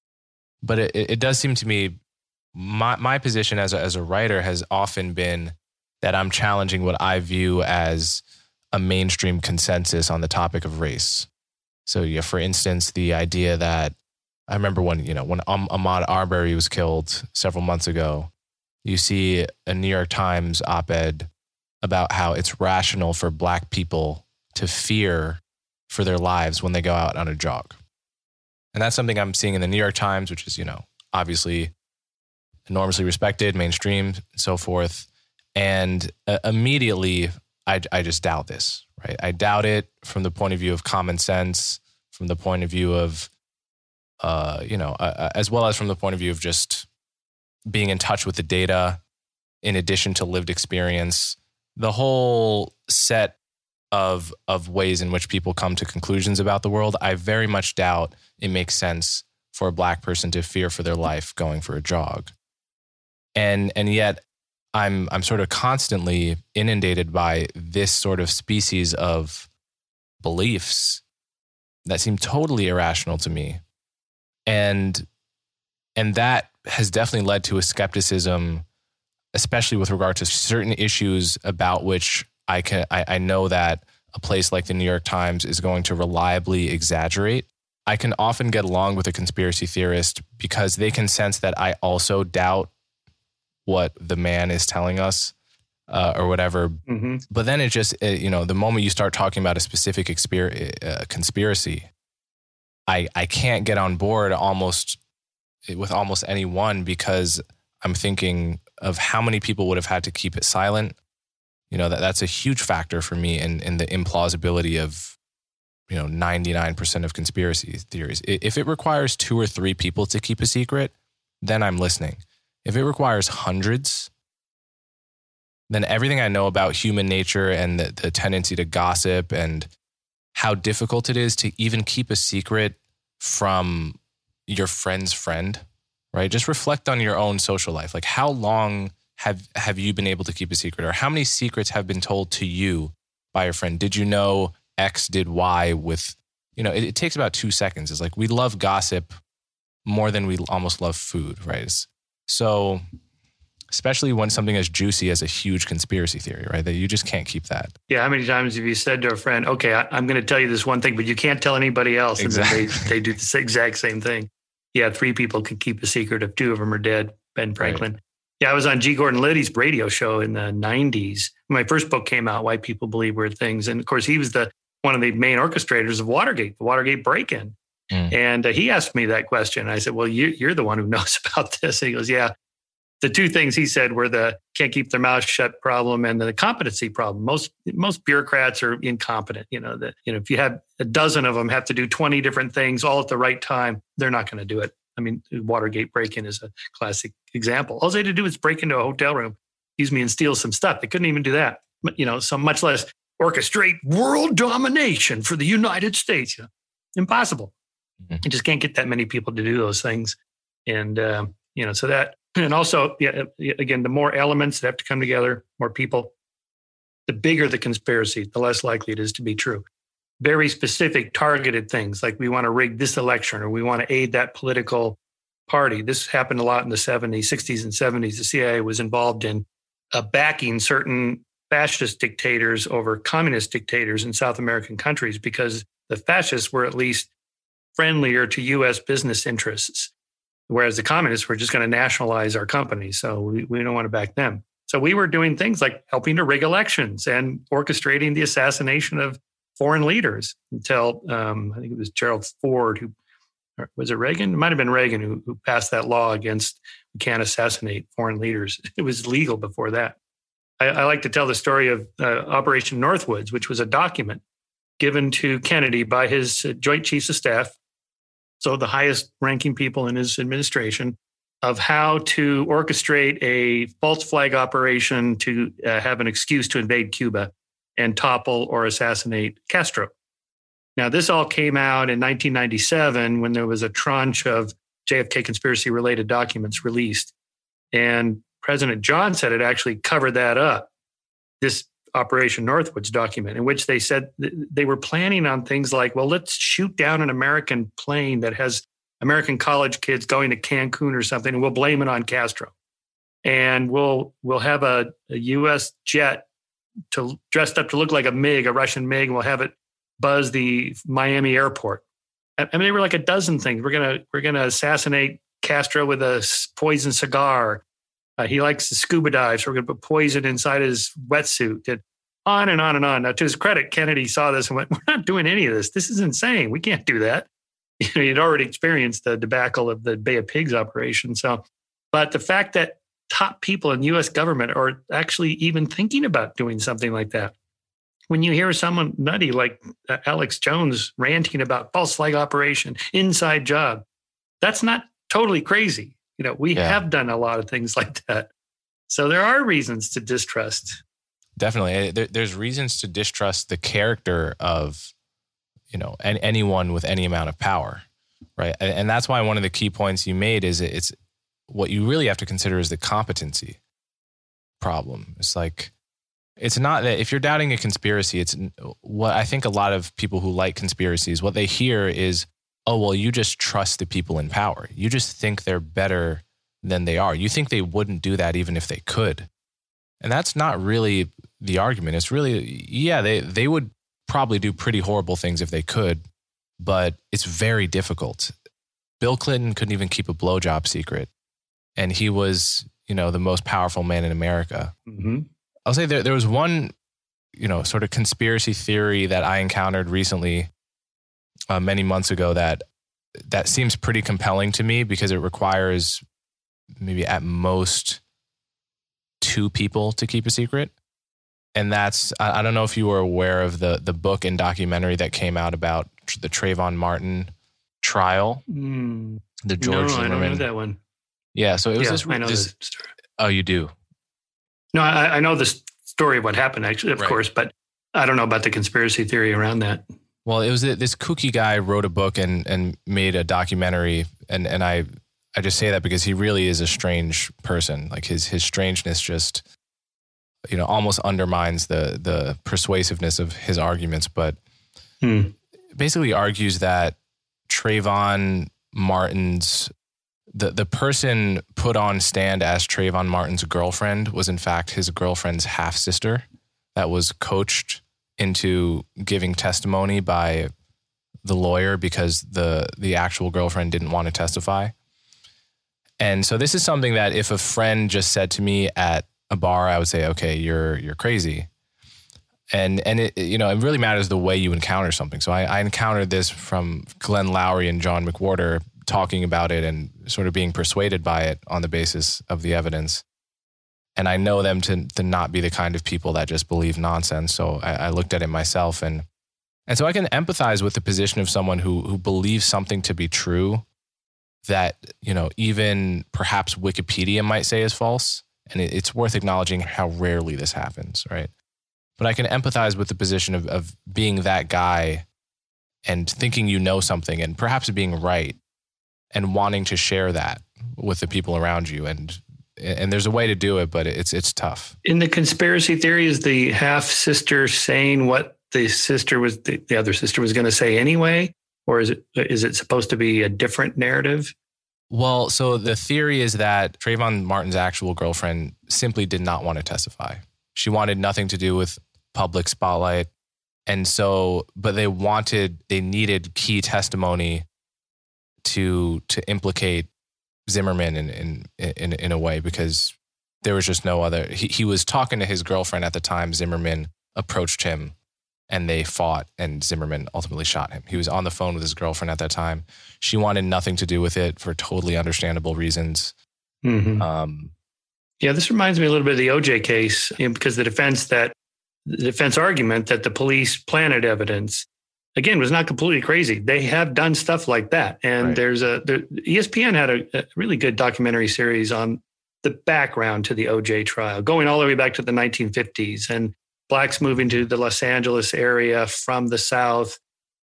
But it, it does seem to me, my my position as a, as a writer has often been that I'm challenging what I view as a mainstream consensus on the topic of race. So, yeah, for instance, the idea that I remember when, you know, when um, Ahmaud Arbery was killed several months ago, you see a New York Times op-ed about how it's rational for Black people to fear for their lives when they go out on a jog. And that's something I'm seeing in the New York Times, which is, you know, obviously enormously respected, mainstream, and so forth. And uh, immediately, I, I just doubt this, right? I doubt it from the point of view of common sense, from the point of view of, uh, you know, uh, as well as from the point of view of just being in touch with the data, in addition to lived experience. The whole set of of ways in which people come to conclusions about the world, I very much doubt it makes sense for a Black person to fear for their life going for a jog. And and yet I'm I'm sort of constantly inundated by this sort of species of beliefs that seem totally irrational to me. And and that has definitely led to a skepticism, especially with regard to certain issues about which I can I, I know that a place like the New York Times is going to reliably exaggerate. I can often get along with a conspiracy theorist because they can sense that I also doubt what the man is telling us uh, or whatever. Mm-hmm. But then it just, it, you know, the moment you start talking about a specific exper- uh, conspiracy, I I can't get on board almost with almost anyone, because I'm thinking of how many people would have had to keep it silent. You know, that that's a huge factor for me in, in the implausibility of, you know, ninety-nine percent of conspiracy theories. If it requires two or three people to keep a secret, then I'm listening. If it requires hundreds, then everything I know about human nature and the, the tendency to gossip and how difficult it is to even keep a secret from your friend's friend, right? Just reflect on your own social life. Like, how long have have you been able to keep a secret? Or how many secrets have been told to you by your friend? Did you know X did Y with, you know, it, it takes about two seconds. It's like, we love gossip more than we almost love food, right? So, especially when something as juicy as a huge conspiracy theory, right? That you just can't keep that. Yeah. How many times have you said to a friend, okay, I, I'm going to tell you this one thing, but you can't tell anybody else. Exactly. And then they, they do the exact same thing. Yeah. Three people can keep a secret if two of them are dead. Ben Franklin. Right. Yeah. I was on G. Gordon Liddy's radio show in the nineties. My first book came out, Why People Believe Weird Things. And of course, he was the one of the main orchestrators of Watergate, the Watergate break-in. Mm. And uh, he asked me that question. I said, well, you, you're the one who knows about this. And he goes, yeah. The two things he said were the can't keep their mouth shut problem and the competency problem. Most most bureaucrats are incompetent. You know that you know if you have a dozen of them have to do twenty different things all at the right time, they're not going to do it. I mean, Watergate break-in is a classic example. All they had to do was break into a hotel room, use me, and steal some stuff. They couldn't even do that. You know, so much less orchestrate world domination for the United States. You know, impossible. Mm-hmm. You just can't get that many people to do those things, and uh, you know, so that. And also, yeah, again, the more elements that have to come together, more people, The bigger the conspiracy, the less likely it is to be true. Very specific, targeted things like we want to rig this election or we want to aid that political party. This happened a lot in the seventies, sixties, and seventies. The C I A was involved in uh, backing certain fascist dictators over communist dictators in South American countries because the fascists were at least friendlier to U S business interests, whereas the communists were just going to nationalize our companies. So we, we don't want to back them. So we were doing things like helping to rig elections and orchestrating the assassination of foreign leaders until um, I think it was Gerald Ford who, or was it Reagan? It might have been Reagan who, who passed that law against we can't assassinate foreign leaders. It was legal before that. I, I like to tell the story of uh, Operation Northwoods, which was a document given to Kennedy by his uh, Joint Chiefs of Staff, so the highest ranking people in his administration, of how to orchestrate a false flag operation to uh, have an excuse to invade Cuba and topple or assassinate Castro. Now, this all came out in nineteen ninety-seven when there was a tranche of J F K conspiracy-related documents released. And President Johnson had actually covered that up, this Operation Northwoods document, in which they said they were planning on things like, well, let's shoot down an American plane that has American college kids going to Cancun or something, and we'll blame it on Castro. And we'll we'll have a, a U S jet to dressed up to look like a MiG, a Russian MiG, and we'll have it buzz the Miami airport. I mean, they were like a dozen things. We're gonna we're gonna assassinate Castro with a poison cigar. Uh, he likes to scuba dive, so we're gonna put poison inside his wetsuit. And on and on and on. Now, to his credit, Kennedy saw this and went, "We're not doing any of this. This is insane. We can't do that." You know, he'd already experienced the debacle of the Bay of Pigs operation. So, but the fact that top people in the U S government are actually even thinking about doing something like that. When you hear someone nutty like uh, Alex Jones ranting about false flag operation, inside job, that's not totally crazy. You know, we yeah. have done a lot of things like that. So there are reasons to distrust. Definitely. There, there's reasons to distrust the character of, you know, any, anyone with any amount of power, right? And, and that's why one of the key points you made is it's what you really have to consider is the competency problem. It's like, it's not that if you're doubting a conspiracy, it's what I think a lot of people who like conspiracies, what they hear is, oh, well, you just trust the people in power. You just think they're better than they are. You think they wouldn't do that even if they could. And that's not really the argument. It's really, yeah, they, they would probably do pretty horrible things if they could, but it's very difficult. Bill Clinton couldn't even keep a blowjob secret. And he was, you know, the most powerful man in America. Mm-hmm. I'll say there, there was one, you know, sort of conspiracy theory that I encountered recently, uh, many months ago that that seems pretty compelling to me because it requires maybe at most two people to keep a secret. And that's, I, I don't know if you were aware of the the book and documentary that came out about the Trayvon Martin trial. Mm. The George no, Zimmerman. I don't know that one. Yeah, so it was yeah, this. I know this the story. Oh, you do? No, I, I know the story of what happened, actually, of right. course, but I don't know about the conspiracy theory around that. Well, it was this kooky guy wrote a book and and made a documentary, and and I I just say that because he really is a strange person. Like his his strangeness just, you know, almost undermines the the persuasiveness of his arguments, but hmm. basically argues that Trayvon Martin's The the person put on stand as Trayvon Martin's girlfriend was in fact his girlfriend's half-sister that was coached into giving testimony by the lawyer because the the actual girlfriend didn't want to testify. And so this is something that if a friend just said to me at a bar, I would say, okay, you're you're crazy. And and it, you know, it really matters the way you encounter something. So I, I encountered this from Glenn Lowry and John McWhorter talking about it and sort of being persuaded by it on the basis of the evidence. And I know them to to not be the kind of people that just believe nonsense. So I, I looked at it myself, and and so I can empathize with the position of someone who who believes something to be true that, you know, even perhaps Wikipedia might say is false. And it, it's worth acknowledging how rarely this happens, right? But I can empathize with the position of of being that guy and thinking you know something and perhaps being right, and wanting to share that with the people around you. And and there's a way to do it, but it's it's tough. In the conspiracy theory, is the half sister saying what the sister was, the, the other sister was going to say anyway, or is it is it supposed to be a different narrative? Well, so the theory is that Trayvon Martin's actual girlfriend simply did not want to testify. She wanted nothing to do with public spotlight. And so, but they wanted, they needed key testimony to to implicate Zimmerman in in in, in a way, because there was just no other. He, he was talking to his girlfriend at the time. Zimmerman approached him and they fought, and Zimmerman ultimately shot him. He was on the phone with his girlfriend at that time. She wanted nothing to do with it for totally understandable reasons. Mm-hmm. Um, yeah, this reminds me a little bit of the O J case, you know, because the defense that the defense argument that the police planted evidence, again, was not completely crazy. They have done stuff like that. And right. there's a, there, E S P N had a, a really good documentary series on the background to the O J trial, going all the way back to the nineteen fifties, and blacks moving to the Los Angeles area from the South,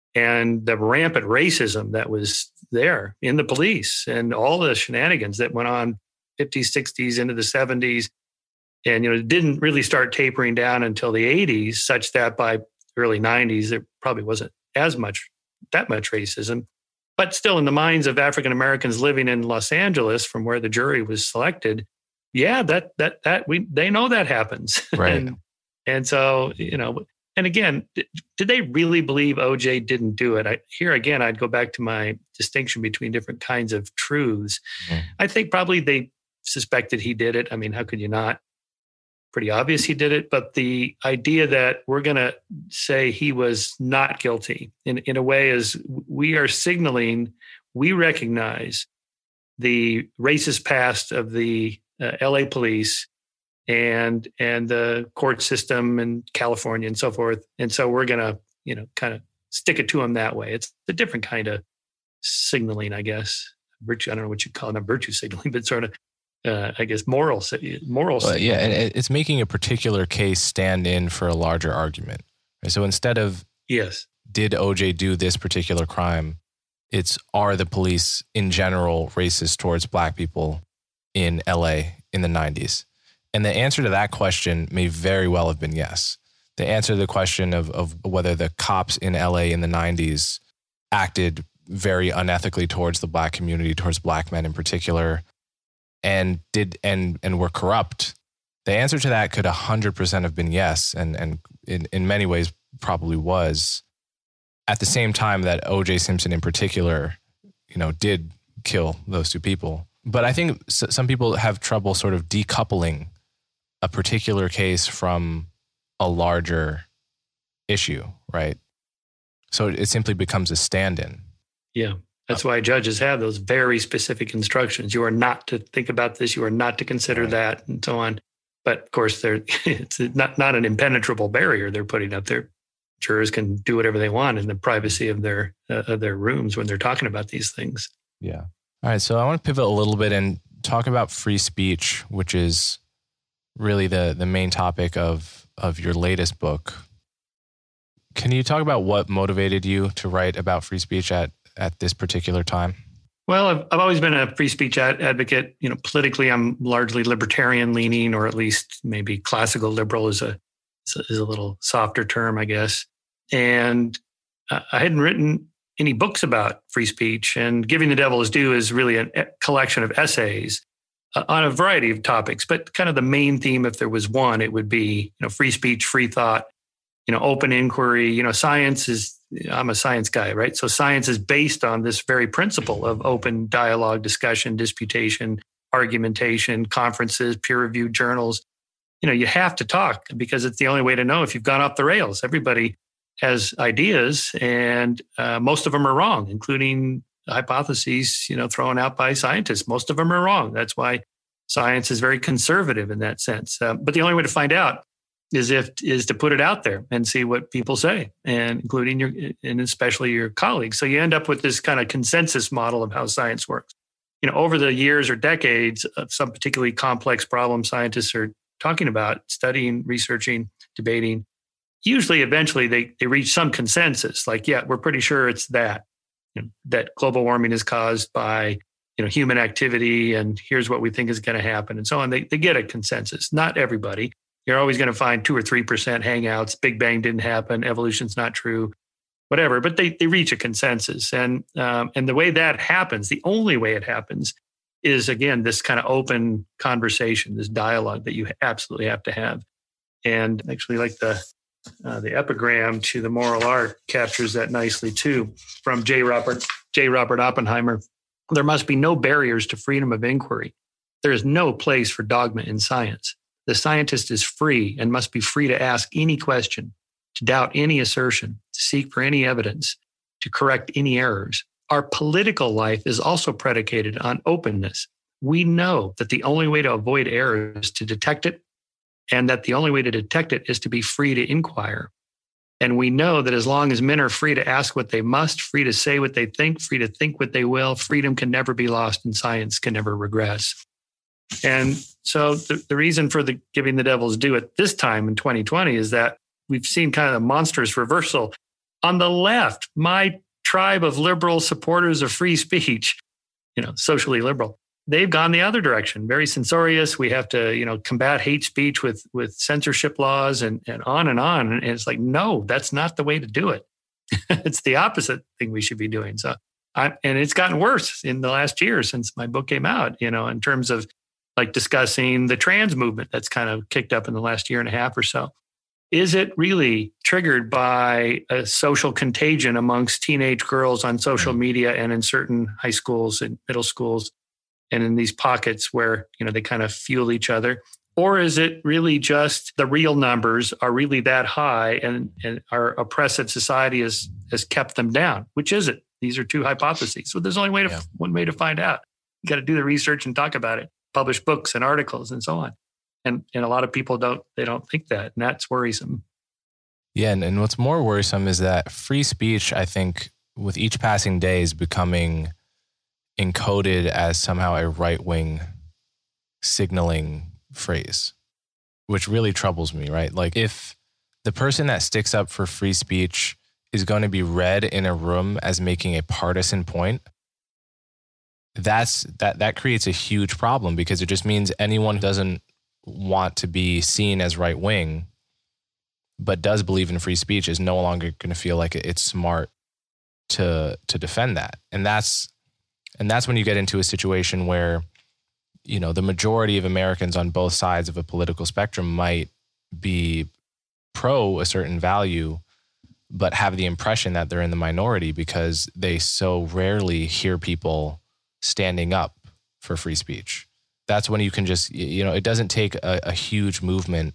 and the rampant racism that was there in the police, and all the shenanigans that went on fifties, sixties into the seventies. And, you know, it didn't really start tapering down until the eighties, such that by early nineties, there probably wasn't as much, that much racism. But still, in the minds of African Americans living in Los Angeles, from where the jury was selected, yeah, that that that we they know that happens. Right. and, and so, you know, and again, did they really believe O J didn't do it? I, here again, I'd go back to my distinction between different kinds of truths. Mm-hmm. I think probably they suspected he did it. I mean, how could you not? Pretty obvious he did it. But the idea that we're going to say he was not guilty in, in a way is we are signaling we recognize the racist past of the uh, L A police and and the court system in California and so forth. And so we're going to, you know, kind of stick it to him that way. It's a different kind of signaling, I guess. Virtue, I don't know what you call it, not virtue signaling, but sort of, uh, I guess, moral, moral well, signaling. Yeah, and it's making a particular case stand in for a larger argument. Right? So instead of, yes, did O J do this particular crime, it's, are the police in general racist towards black people in L A in the nineties? And the answer to that question may very well have been yes. The answer to the question of, of whether the cops in L A in the nineties acted very unethically towards the black community, towards black men in particular, and did and and were corrupt. The answer to that could one hundred percent have been yes, and and in, in many ways probably was. At the same time that O J Simpson in particular, you know, did kill those two people. But I think some people have trouble sort of decoupling a particular case from a larger issue, right? So it simply becomes a stand-in. Yeah. That's why judges have those very specific instructions. You are not to think about this. You are not to consider right. that, and so on. But of course, they're, it's not, not an impenetrable barrier they're putting up there. Jurors can do whatever they want in the privacy of their uh, of their rooms when they're talking about these things. Yeah. All right. So I want to pivot a little bit and talk about free speech, which is really the the main topic of of your latest book. Can you talk about what motivated you to write about free speech at at this particular time? Well, I've, I've always been a free speech ad- advocate. You know, politically, I'm largely libertarian leaning, or at least maybe classical liberal is a is a little softer term, I guess. And uh, I hadn't written any books about free speech, and Giving the Devil His Due is really a collection of essays uh, on a variety of topics. But kind of the main theme, if there was one, it would be, you know, free speech, free thought, you know, open inquiry. You know, science is, I'm a science guy, right? So science is based on this very principle of open dialogue, discussion, disputation, argumentation, conferences, peer-reviewed journals. You know, you have to talk because it's the only way to know if you've gone off the rails. Everybody has ideas, and uh, most of them are wrong, including hypotheses, you know, thrown out by scientists. Most of them are wrong. That's why science is very conservative in that sense. Uh, but the only way to find out is if is to put it out there and see what people say, and including your, and especially your colleagues. So you end up with this kind of consensus model of how science works. You know, over the years or decades of some particularly complex problem scientists are talking about, studying, researching, debating, usually eventually they, they reach some consensus. Like, yeah, we're pretty sure it's that, you know, that global warming is caused by you know, human activity, and here's what we think is going to happen, and so on. They they get a consensus. Not everybody. You're always going to find two or three percent hangouts. Big Bang didn't happen. Evolution's not true. Whatever. But they they reach a consensus, and um, and the way that happens, the only way it happens, is again this kind of open conversation, this dialogue that you absolutely have to have. And actually, like the uh, the epigram to the moral art captures that nicely too, from J. Robert J. Robert Oppenheimer. There must be no barriers to freedom of inquiry. There is no place for dogma in science. The scientist is free and must be free to ask any question, to doubt any assertion, to seek for any evidence, to correct any errors. Our political life is also predicated on openness. We know that the only way to avoid error is to detect it, and that the only way to detect it is to be free to inquire. And we know that as long as men are free to ask what they must, free to say what they think, free to think what they will, freedom can never be lost and science can never regress. And so the, the reason for the giving the devil's due at this time in twenty twenty is that we've seen kind of a monstrous reversal. On the left, my tribe of liberal supporters of free speech, you know, socially liberal, they've gone the other direction, very censorious. We have to, you know, combat hate speech with, with censorship laws and, and on and on. And it's like, no, that's not the way to do it. It's the opposite thing we should be doing. So, I, and it's gotten worse in the last year since my book came out, you know, in terms of like discussing the trans movement that's kind of kicked up in the last year and a half or so. Is it really triggered by a social contagion amongst teenage girls on social media and in certain high schools and middle schools and in these pockets where, you know, they kind of fuel each other? Or is it really just the real numbers are really that high and, and our oppressive society has, has kept them down? Which is it? These are two hypotheses. So there's only way to, yeah. one way to find out. You got to do the research and talk about it, publish books and articles and so on. And and a lot of people don't, they don't think that. And that's worrisome. Yeah. And, and what's more worrisome is that free speech, I think, with each passing day is becoming encoded as somehow a right-wing signaling phrase, which really troubles me, right? Like if the person that sticks up for free speech is going to be read in a room as making a partisan point, that's that that creates a huge problem, because it just means anyone who doesn't want to be seen as right wing but does believe in free speech is no longer going to feel like it's smart to to defend that. And that's and that's when you get into a situation where, you know, the majority of Americans on both sides of a political spectrum might be pro a certain value but have the impression that they're in the minority because they so rarely hear people standing up for free speech. That's when you can just, you know, it doesn't take a, a huge movement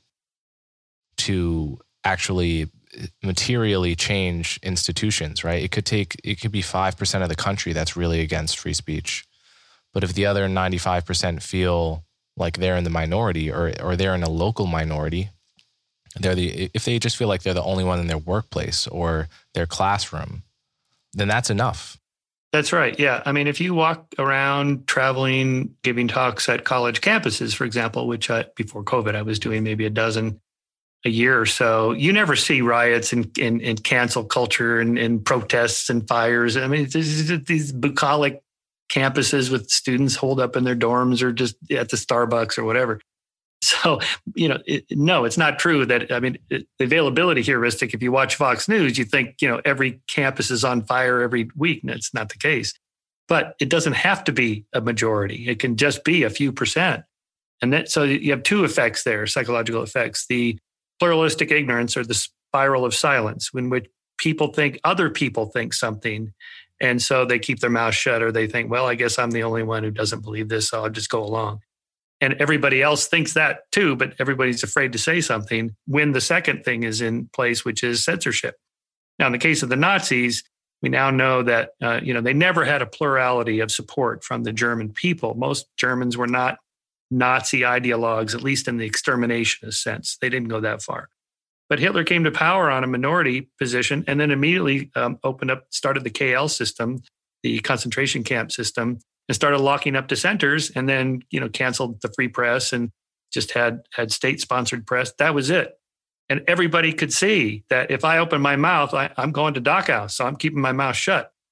to actually materially change institutions, right? It could take, it could be five percent of the country that's really against free speech. But if the other ninety-five percent feel like they're in the minority or or they're in a local minority, they're the, if they just feel like they're the only one in their workplace or their classroom, then that's enough. That's right. Yeah. I mean, if you walk around traveling, giving talks at college campuses, for example, which I, before COVID, I was doing maybe a dozen a year or so, you never see riots and, and, and cancel culture and, and protests and fires. I mean, it's, it's these bucolic campuses with students holed up in their dorms or just at the Starbucks or whatever. So, you know, it, no, it's not true that, I mean, it, the availability heuristic, if you watch Fox News, you think, you know, every campus is on fire every week. And that's not the case. But it doesn't have to be a majority. It can just be a few percent. And that, so you have two effects there, psychological effects. The pluralistic ignorance or the spiral of silence, in which people think other people think something. And so they keep their mouth shut, or they think, well, I guess I'm the only one who doesn't believe this, so I'll just go along. And everybody else thinks that too, but everybody's afraid to say something when the second thing is in place, which is censorship. Now, in the case of the Nazis, we now know that, uh, you know, they never had a plurality of support from the German people. Most Germans were not Nazi ideologues, at least in the exterminationist sense. They didn't go that far. But Hitler came to power on a minority position and then immediately um, opened up, started the K L system, the concentration camp system, and started locking up dissenters, and then, you know, canceled the free press and just had had state-sponsored press. That was it. And everybody could see that if I open my mouth, I, I'm going to Dachau, so I'm keeping my mouth shut.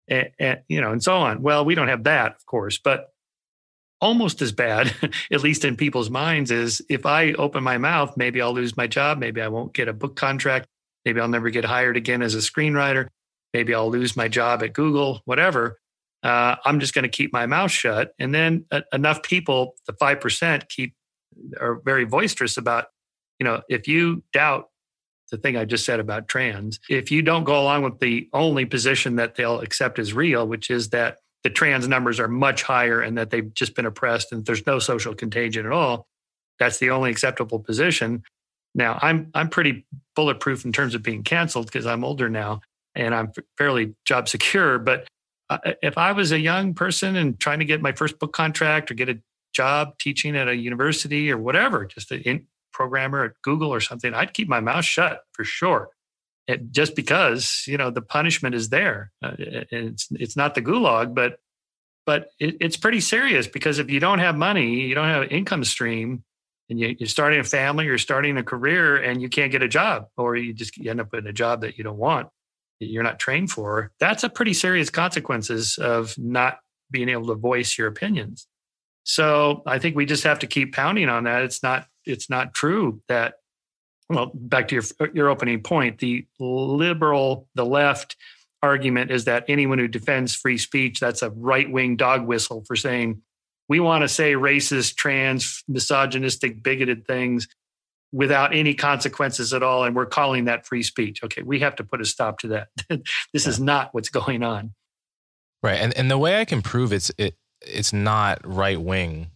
and, and you know, and so on. Well, we don't have that, of course, but almost as bad, at least in people's minds, is if I open my mouth, maybe I'll lose my job. Maybe I won't get a book contract. Maybe I'll never get hired again as a screenwriter. Maybe I'll lose my job at Google, whatever. Uh, I'm just going to keep my mouth shut. And then uh, enough people, the five percent, keep are very boisterous about, you know, if you doubt the thing I just said about trans, if you don't go along with the only position that they'll accept as real, which is that the trans numbers are much higher and that they've just been oppressed and there's no social contagion at all, that's the only acceptable position. Now, I'm I'm pretty bulletproof in terms of being canceled because I'm older now and I'm fairly job secure. But if I was a young person and trying to get my first book contract or get a job teaching at a university or whatever, just a programmer at Google or something, I'd keep my mouth shut for sure. It, just because, you know, the punishment is there. Uh, it's it's not the gulag, but but it, it's pretty serious because if you don't have money, you don't have an income stream, and you, you're starting a family, you're starting a career, and you can't get a job, or you just you end up in a job that you don't want, that you're not trained for. That's a pretty serious consequences of not being able to voice your opinions. So I think we just have to keep pounding on that. It's not it's not true that. Well, back to your your opening point, the liberal, the left argument is that anyone who defends free speech, that's a right-wing dog whistle for saying, we want to say racist, trans, misogynistic, bigoted things without any consequences at all, and we're calling that free speech. Okay, we have to put a stop to that. This yeah. is not what's going on. Right, and and the way I can prove it's it it's not right-wing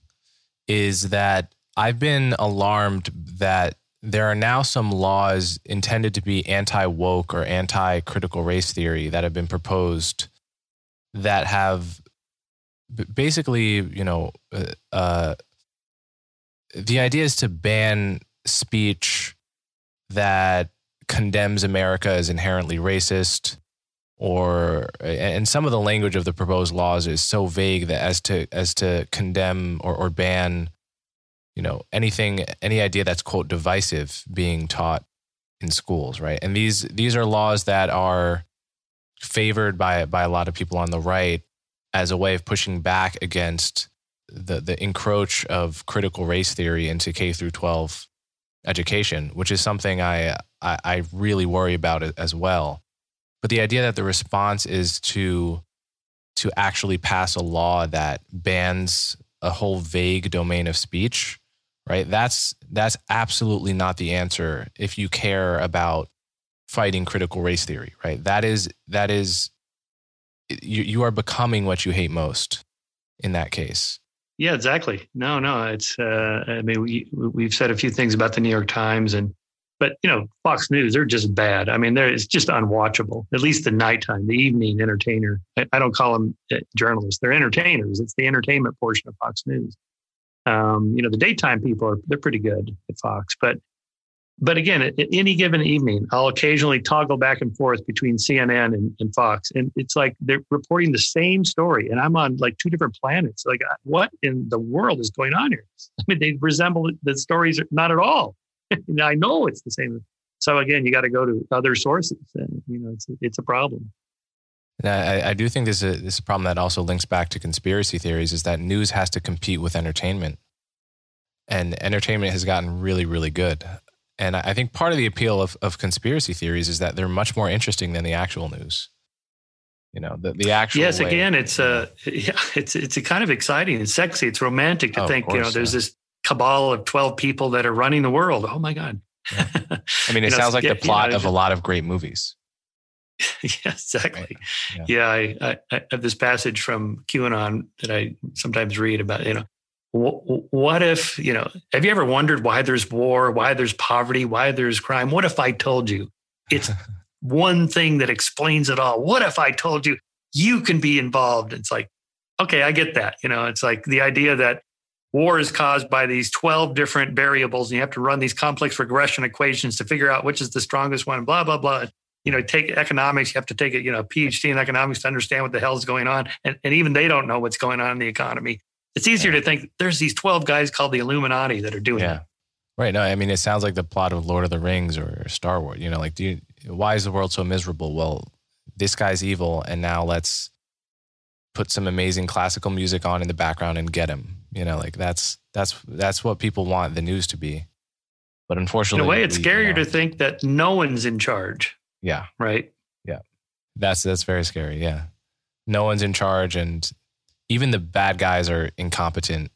is that I've been alarmed that there are now some laws intended to be anti-woke or anti-critical race theory that have been proposed that have basically, you know, uh, the idea is to ban speech that condemns America as inherently racist, or and some of the language of the proposed laws is so vague that as to as to condemn or, or ban, you know, anything, any idea that's, quote, divisive being taught in schools, right? And these these are laws that are favored by by a lot of people on the right as a way of pushing back against the the encroach of critical race theory into K through twelve education, which is something I, I I really worry about as well. But the idea that the response is to to actually pass a law that bans a whole vague domain of speech, right? That's that's absolutely not the answer if you care about fighting critical race theory, right? That is that is you you are becoming what you hate most in that case. Yeah, exactly. No, no, it's uh, I mean we we've said a few things about the New York Times, and but you know Fox News, they're just bad. I mean, they're it's just unwatchable. At least the nighttime, the evening entertainer. I, I don't call them journalists; they're entertainers. It's the entertainment portion of Fox News. Um, you know, the daytime people are they're pretty good at Fox, but but again, at, at any given evening, I'll occasionally toggle back and forth between C N N and, and Fox, and it's like they're reporting the same story, and I'm on like two different planets. Like, what in the world is going on here? I mean, they resemble the stories not at all. And I know it's the same. So again, you got to go to other sources, and you know, it's it's a problem. And I, I do think this is, this is a problem that also links back to conspiracy theories, is that news has to compete with entertainment. And entertainment has gotten really, really good. And I think part of the appeal of, of conspiracy theories is that they're much more interesting than the actual news. You know, the, the actual Yes, way, again, it's uh, yeah, it's it's a kind of exciting and sexy. It's romantic to oh, think, course, you know, there's yeah. this cabal of twelve people that are running the world. Oh my God. Yeah. I mean, it sounds know, like yeah, the plot you know, of just, a lot of great movies. Yeah, exactly. Right. Yeah, yeah I, I, I have this passage from QAnon that I sometimes read about, you know, w- what if, you know, have you ever wondered why there's war, why there's poverty, why there's crime? What if I told you it's one thing that explains it all? What if I told you you can be involved? It's like, okay, I get that. You know, it's like the idea that war is caused by these twelve different variables, and you have to run these complex regression equations to figure out which is the strongest one, blah, blah, blah. You know, take economics, you have to take a, you know, PhD in economics to understand what the hell is going on. And, and even they don't know what's going on in the economy. It's easier yeah. to think there's these twelve guys called the Illuminati that are doing yeah. it. Right. No, I mean, it sounds like the plot of Lord of the Rings or Star Wars. You know, like, do you, why is the world so miserable? Well, this guy's evil, and now let's put some amazing classical music on in the background and get them. You know, like that's that's that's what people want the news to be. But unfortunately, in a way, it's we, scarier you know, to think that no one's in charge. Yeah. Right. Yeah. That's that's very scary. Yeah. No one's in charge, and even the bad guys are incompetent.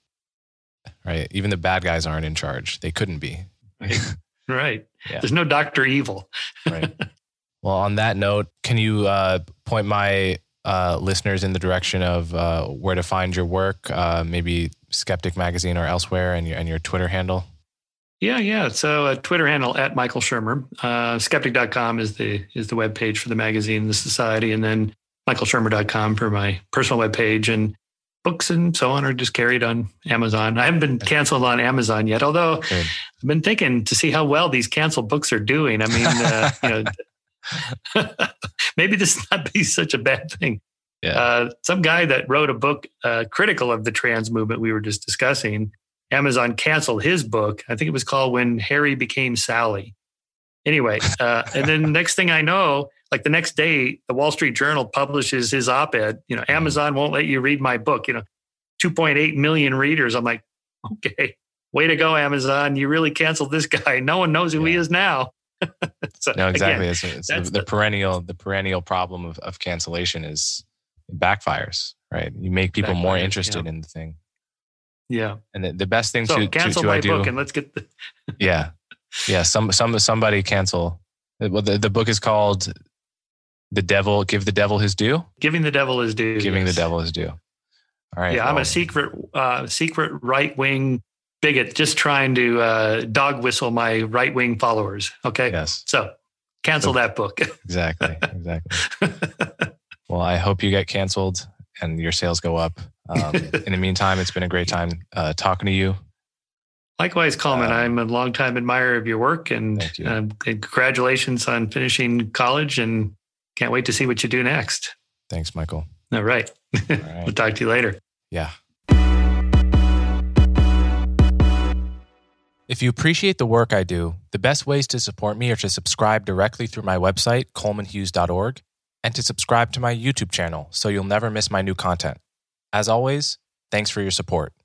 Right. Even the bad guys aren't in charge. They couldn't be. Right. Right. Yeah. There's no Doctor Evil. Right. Well, on that note, can you uh, point my uh, listeners in the direction of uh, where to find your work? Uh, maybe Skeptic Magazine or elsewhere, and your and your Twitter handle. Yeah, yeah. So a Twitter handle at Michael Shermer. Uh, skeptic dot com is the is the webpage for the magazine, the society, and then michael shermer dot com for my personal webpage, and books and so on are just carried on Amazon. I haven't been canceled on Amazon yet, although Good. I've been thinking to see how well these canceled books are doing. I mean, uh, you know, maybe this would not be such a bad thing. Yeah. Uh, some guy that wrote a book uh, critical of the trans movement we were just discussing, Amazon canceled his book. I think it was called When Harry Became Sally. Anyway, uh, and then the next thing I know, like the next day, the Wall Street Journal publishes his op-ed, you know, Amazon won't let you read my book, you know, two point eight million readers. I'm like, okay, way to go, Amazon. You really canceled this guy. No one knows who yeah. he is now. so, no, exactly. Again, it's, it's the, the, the perennial, the perennial problem of, of cancellation is it backfires, right? You make people backfires, more interested yeah. in the thing. Yeah. And the, the best thing so to, cancel to, to my I do, book and let's get the yeah. Yeah. Some, some, somebody cancel. Well, the, the book is called The Devil, Give the Devil His Due. Giving the Devil His Due. Giving yes. the Devil His Due. All right. Yeah. Well, I'm a secret, uh, secret right-wing bigot, just trying to uh, dog whistle my right-wing followers. Okay. Yes. So cancel so, that book. Exactly. Exactly. Well, I hope you get canceled and your sales go up. Um, in the meantime, it's been a great time uh, talking to you. Likewise, Coleman. Um, I'm a longtime admirer of your work, and uh, congratulations on finishing college, and can't wait to see what you do next. Thanks, Michael. All right. All right. We'll talk to you later. Yeah. If you appreciate the work I do, the best ways to support me are to subscribe directly through my website, coleman hughes dot org, and to subscribe to my YouTube channel so you'll never miss my new content. As always, thanks for your support.